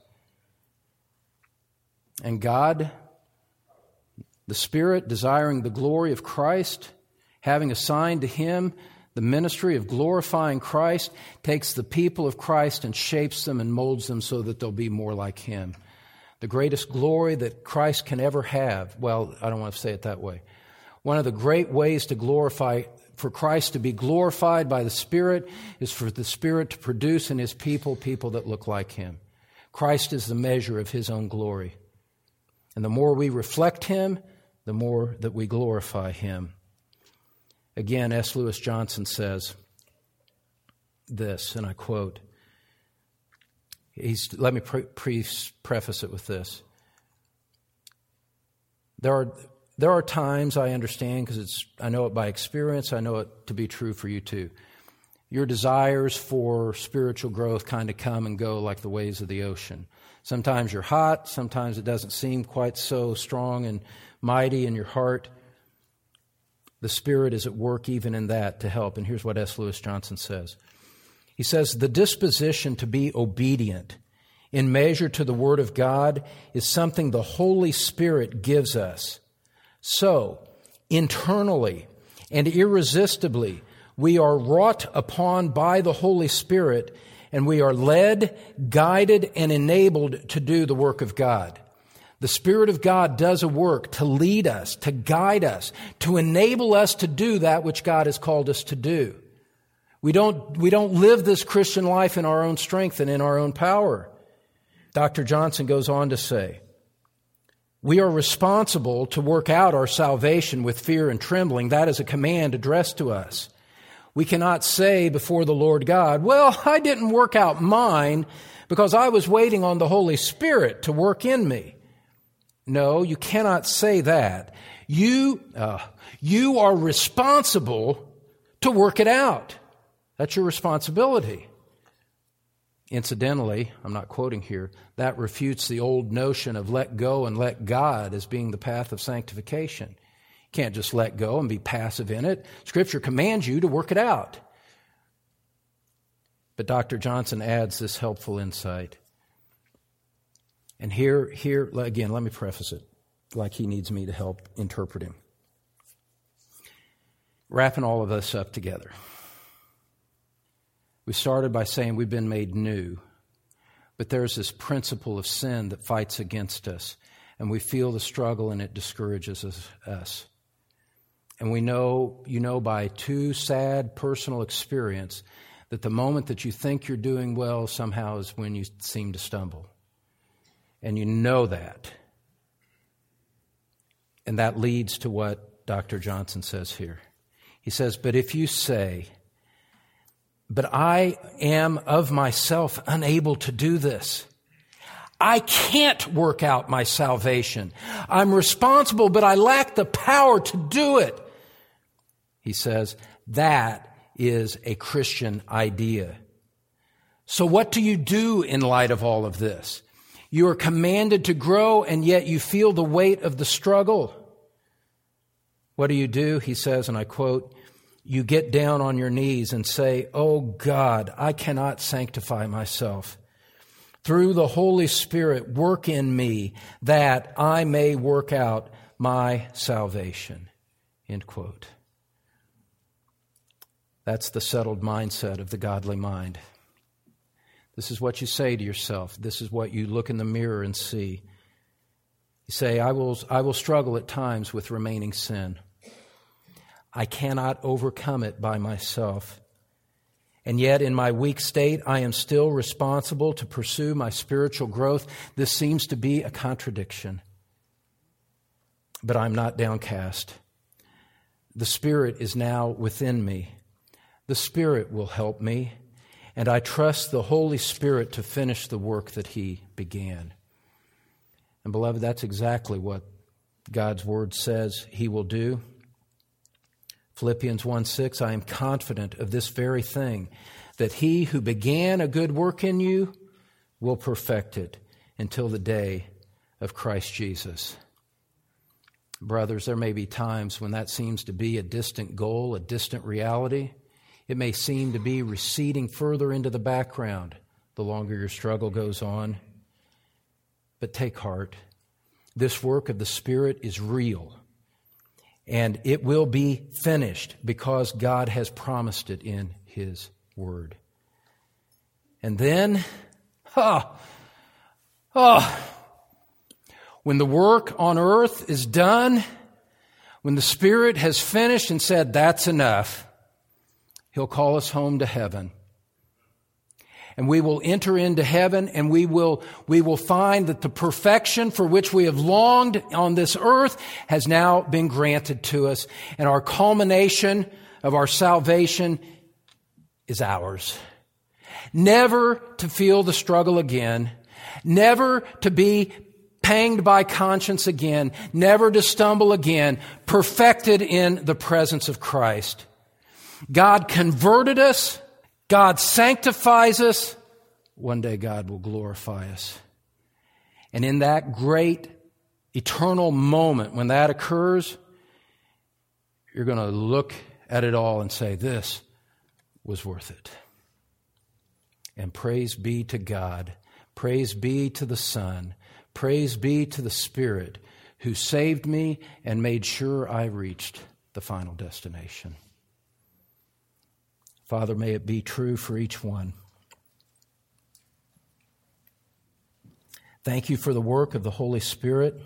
And God, the Spirit, desiring the glory of Christ, having assigned to Him the ministry of glorifying Christ, takes the people of Christ and shapes them and molds them so that they'll be more like Him. The greatest glory that Christ can ever have, well, I don't want to say it that way. One of the great ways to glorify, for Christ to be glorified by the Spirit, is for the Spirit to produce in His people that look like Him. Christ is the measure of His own glory. And the more we reflect Him, the more that we glorify Him. Again, S. Lewis Johnson says this, and I quote, let me preface it with this. There are times, I understand, because I know it by experience, I know it to be true for you too. Your desires for spiritual growth kind of come and go like the waves of the ocean. Sometimes you're hot, sometimes it doesn't seem quite so strong and mighty in your heart. The Spirit is at work even in that to help. And here's what S. Lewis Johnson says. He says, "The disposition to be obedient in measure to the Word of God is something the Holy Spirit gives us. So, internally and irresistibly, we are wrought upon by the Holy Spirit, and we are led, guided, and enabled to do the work of God. The Spirit of God does a work to lead us, to guide us, to enable us to do that which God has called us to do. We don't live this Christian life in our own strength and in our own power." Dr. Johnson goes on to say, "We are responsible to work out our salvation with fear and trembling. That is a command addressed to us. We cannot say before the Lord God, well, I didn't work out mine because I was waiting on the Holy Spirit to work in me. No, you cannot say that. You are responsible to work it out. That's your responsibility. Incidentally, I'm not quoting here, that refutes the old notion of let go and let God as being the path of sanctification. You can't just let go and be passive in it. Scripture commands you to work it out. But Dr. Johnson adds this helpful insight. And here again, let me preface it like he needs me to help interpret him. Wrapping all of this up together. We started by saying we've been made new, but there's this principle of sin that fights against us, and we feel the struggle and it discourages us. And we know, by too sad personal experience that the moment that you think you're doing well somehow is when you seem to stumble. And you know that. And that leads to what Dr. Johnson says here. He says, but if you say, but I am of myself unable to do this. I can't work out my salvation. I'm responsible, but I lack the power to do it. He says, that is a Christian idea. So what do you do in light of all of this? You are commanded to grow, and yet you feel the weight of the struggle. What do? He says, and I quote, you get down on your knees and say, oh God, I cannot sanctify myself. Through the Holy Spirit, work in me that I may work out my salvation. End quote. That's the settled mindset of the godly mind. This is what you say to yourself. This is what you look in the mirror and see. You say, I will struggle at times with remaining sin. I cannot overcome it by myself. And yet, in my weak state, I am still responsible to pursue my spiritual growth. This seems to be a contradiction. But I'm not downcast. The Spirit is now within me. The Spirit will help me, and I trust the Holy Spirit to finish the work that He began. And beloved, that's exactly what God's Word says He will do. Philippians 1:6, I am confident of this very thing, that He who began a good work in you will perfect it until the day of Christ Jesus. Brothers, there may be times when that seems to be a distant goal, a distant reality. It may seem to be receding further into the background the longer your struggle goes on. But take heart. This work of the Spirit is real. And it will be finished because God has promised it in His Word. And then, when the work on earth is done, when the Spirit has finished and said, that's enough, He'll call us home to heaven. And we will enter into heaven, and we will find that the perfection for which we have longed on this earth has now been granted to us. And our culmination of our salvation is ours. Never to feel the struggle again. Never to be panged by conscience again. Never to stumble again. Perfected in the presence of Christ. God converted us. God sanctifies us. One day God will glorify us. And in that great eternal moment when that occurs, you're going to look at it all and say, this was worth it. And praise be to God. Praise be to the Son. Praise be to the Spirit who saved me and made sure I reached the final destination. Father, may it be true for each one. Thank you for the work of the Holy Spirit.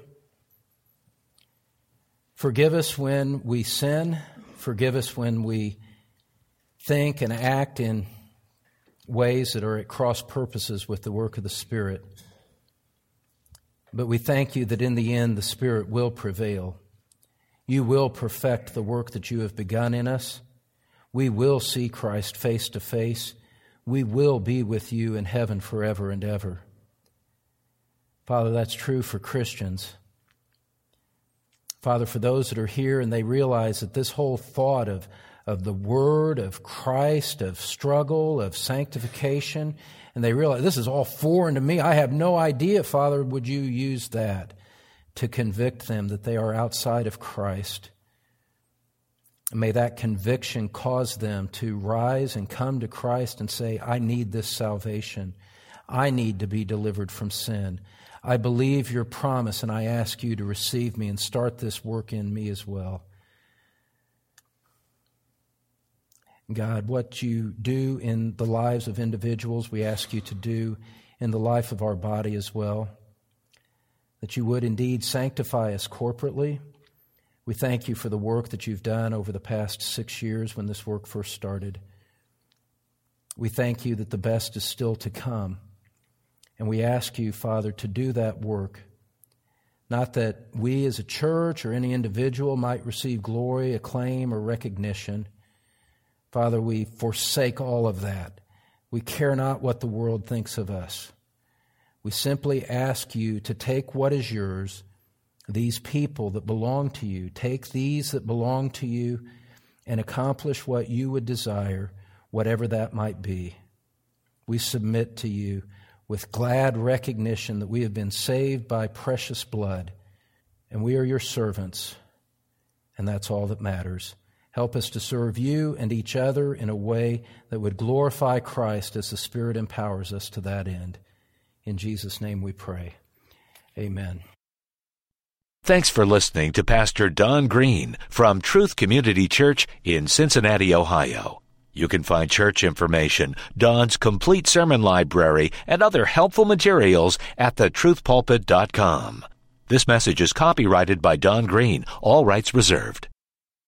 Forgive us when we sin. Forgive us when we think and act in ways that are at cross purposes with the work of the Spirit. But we thank you that in the end the Spirit will prevail. You will perfect the work that you have begun in us. We will see Christ face to face. We will be with you in heaven forever and ever. Father, that's true for Christians. Father, for those that are here and they realize that this whole thought of the Word, of Christ, of struggle, of sanctification, and they realize this is all foreign to me. I have no idea, Father, would you use that to convict them that they are outside of Christ? May that conviction cause them to rise and come to Christ and say, I need this salvation. I need to be delivered from sin. I believe your promise, and I ask you to receive me and start this work in me as well. God, what you do in the lives of individuals, we ask you to do in the life of our body as well. That you would indeed sanctify us corporately. We thank you for the work that you've done over the past 6 years when this work first started. We thank you that the best is still to come. And we ask you, Father, to do that work. Not that we as a church or any individual might receive glory, acclaim, or recognition. Father, we forsake all of that. We care not what the world thinks of us. We simply ask you to take what is yours, these people that belong to you, take these that belong to you and accomplish what you would desire, whatever that might be. We submit to you with glad recognition that we have been saved by precious blood, and we are your servants, and that's all that matters. Help us to serve you and each other in a way that would glorify Christ as the Spirit empowers us to that end. In Jesus' name we pray. Amen. Thanks for listening to Pastor Don Green from Truth Community Church in Cincinnati, Ohio. You can find church information, Don's complete sermon library, and other helpful materials at thetruthpulpit.com. This message is copyrighted by Don Green, all rights reserved.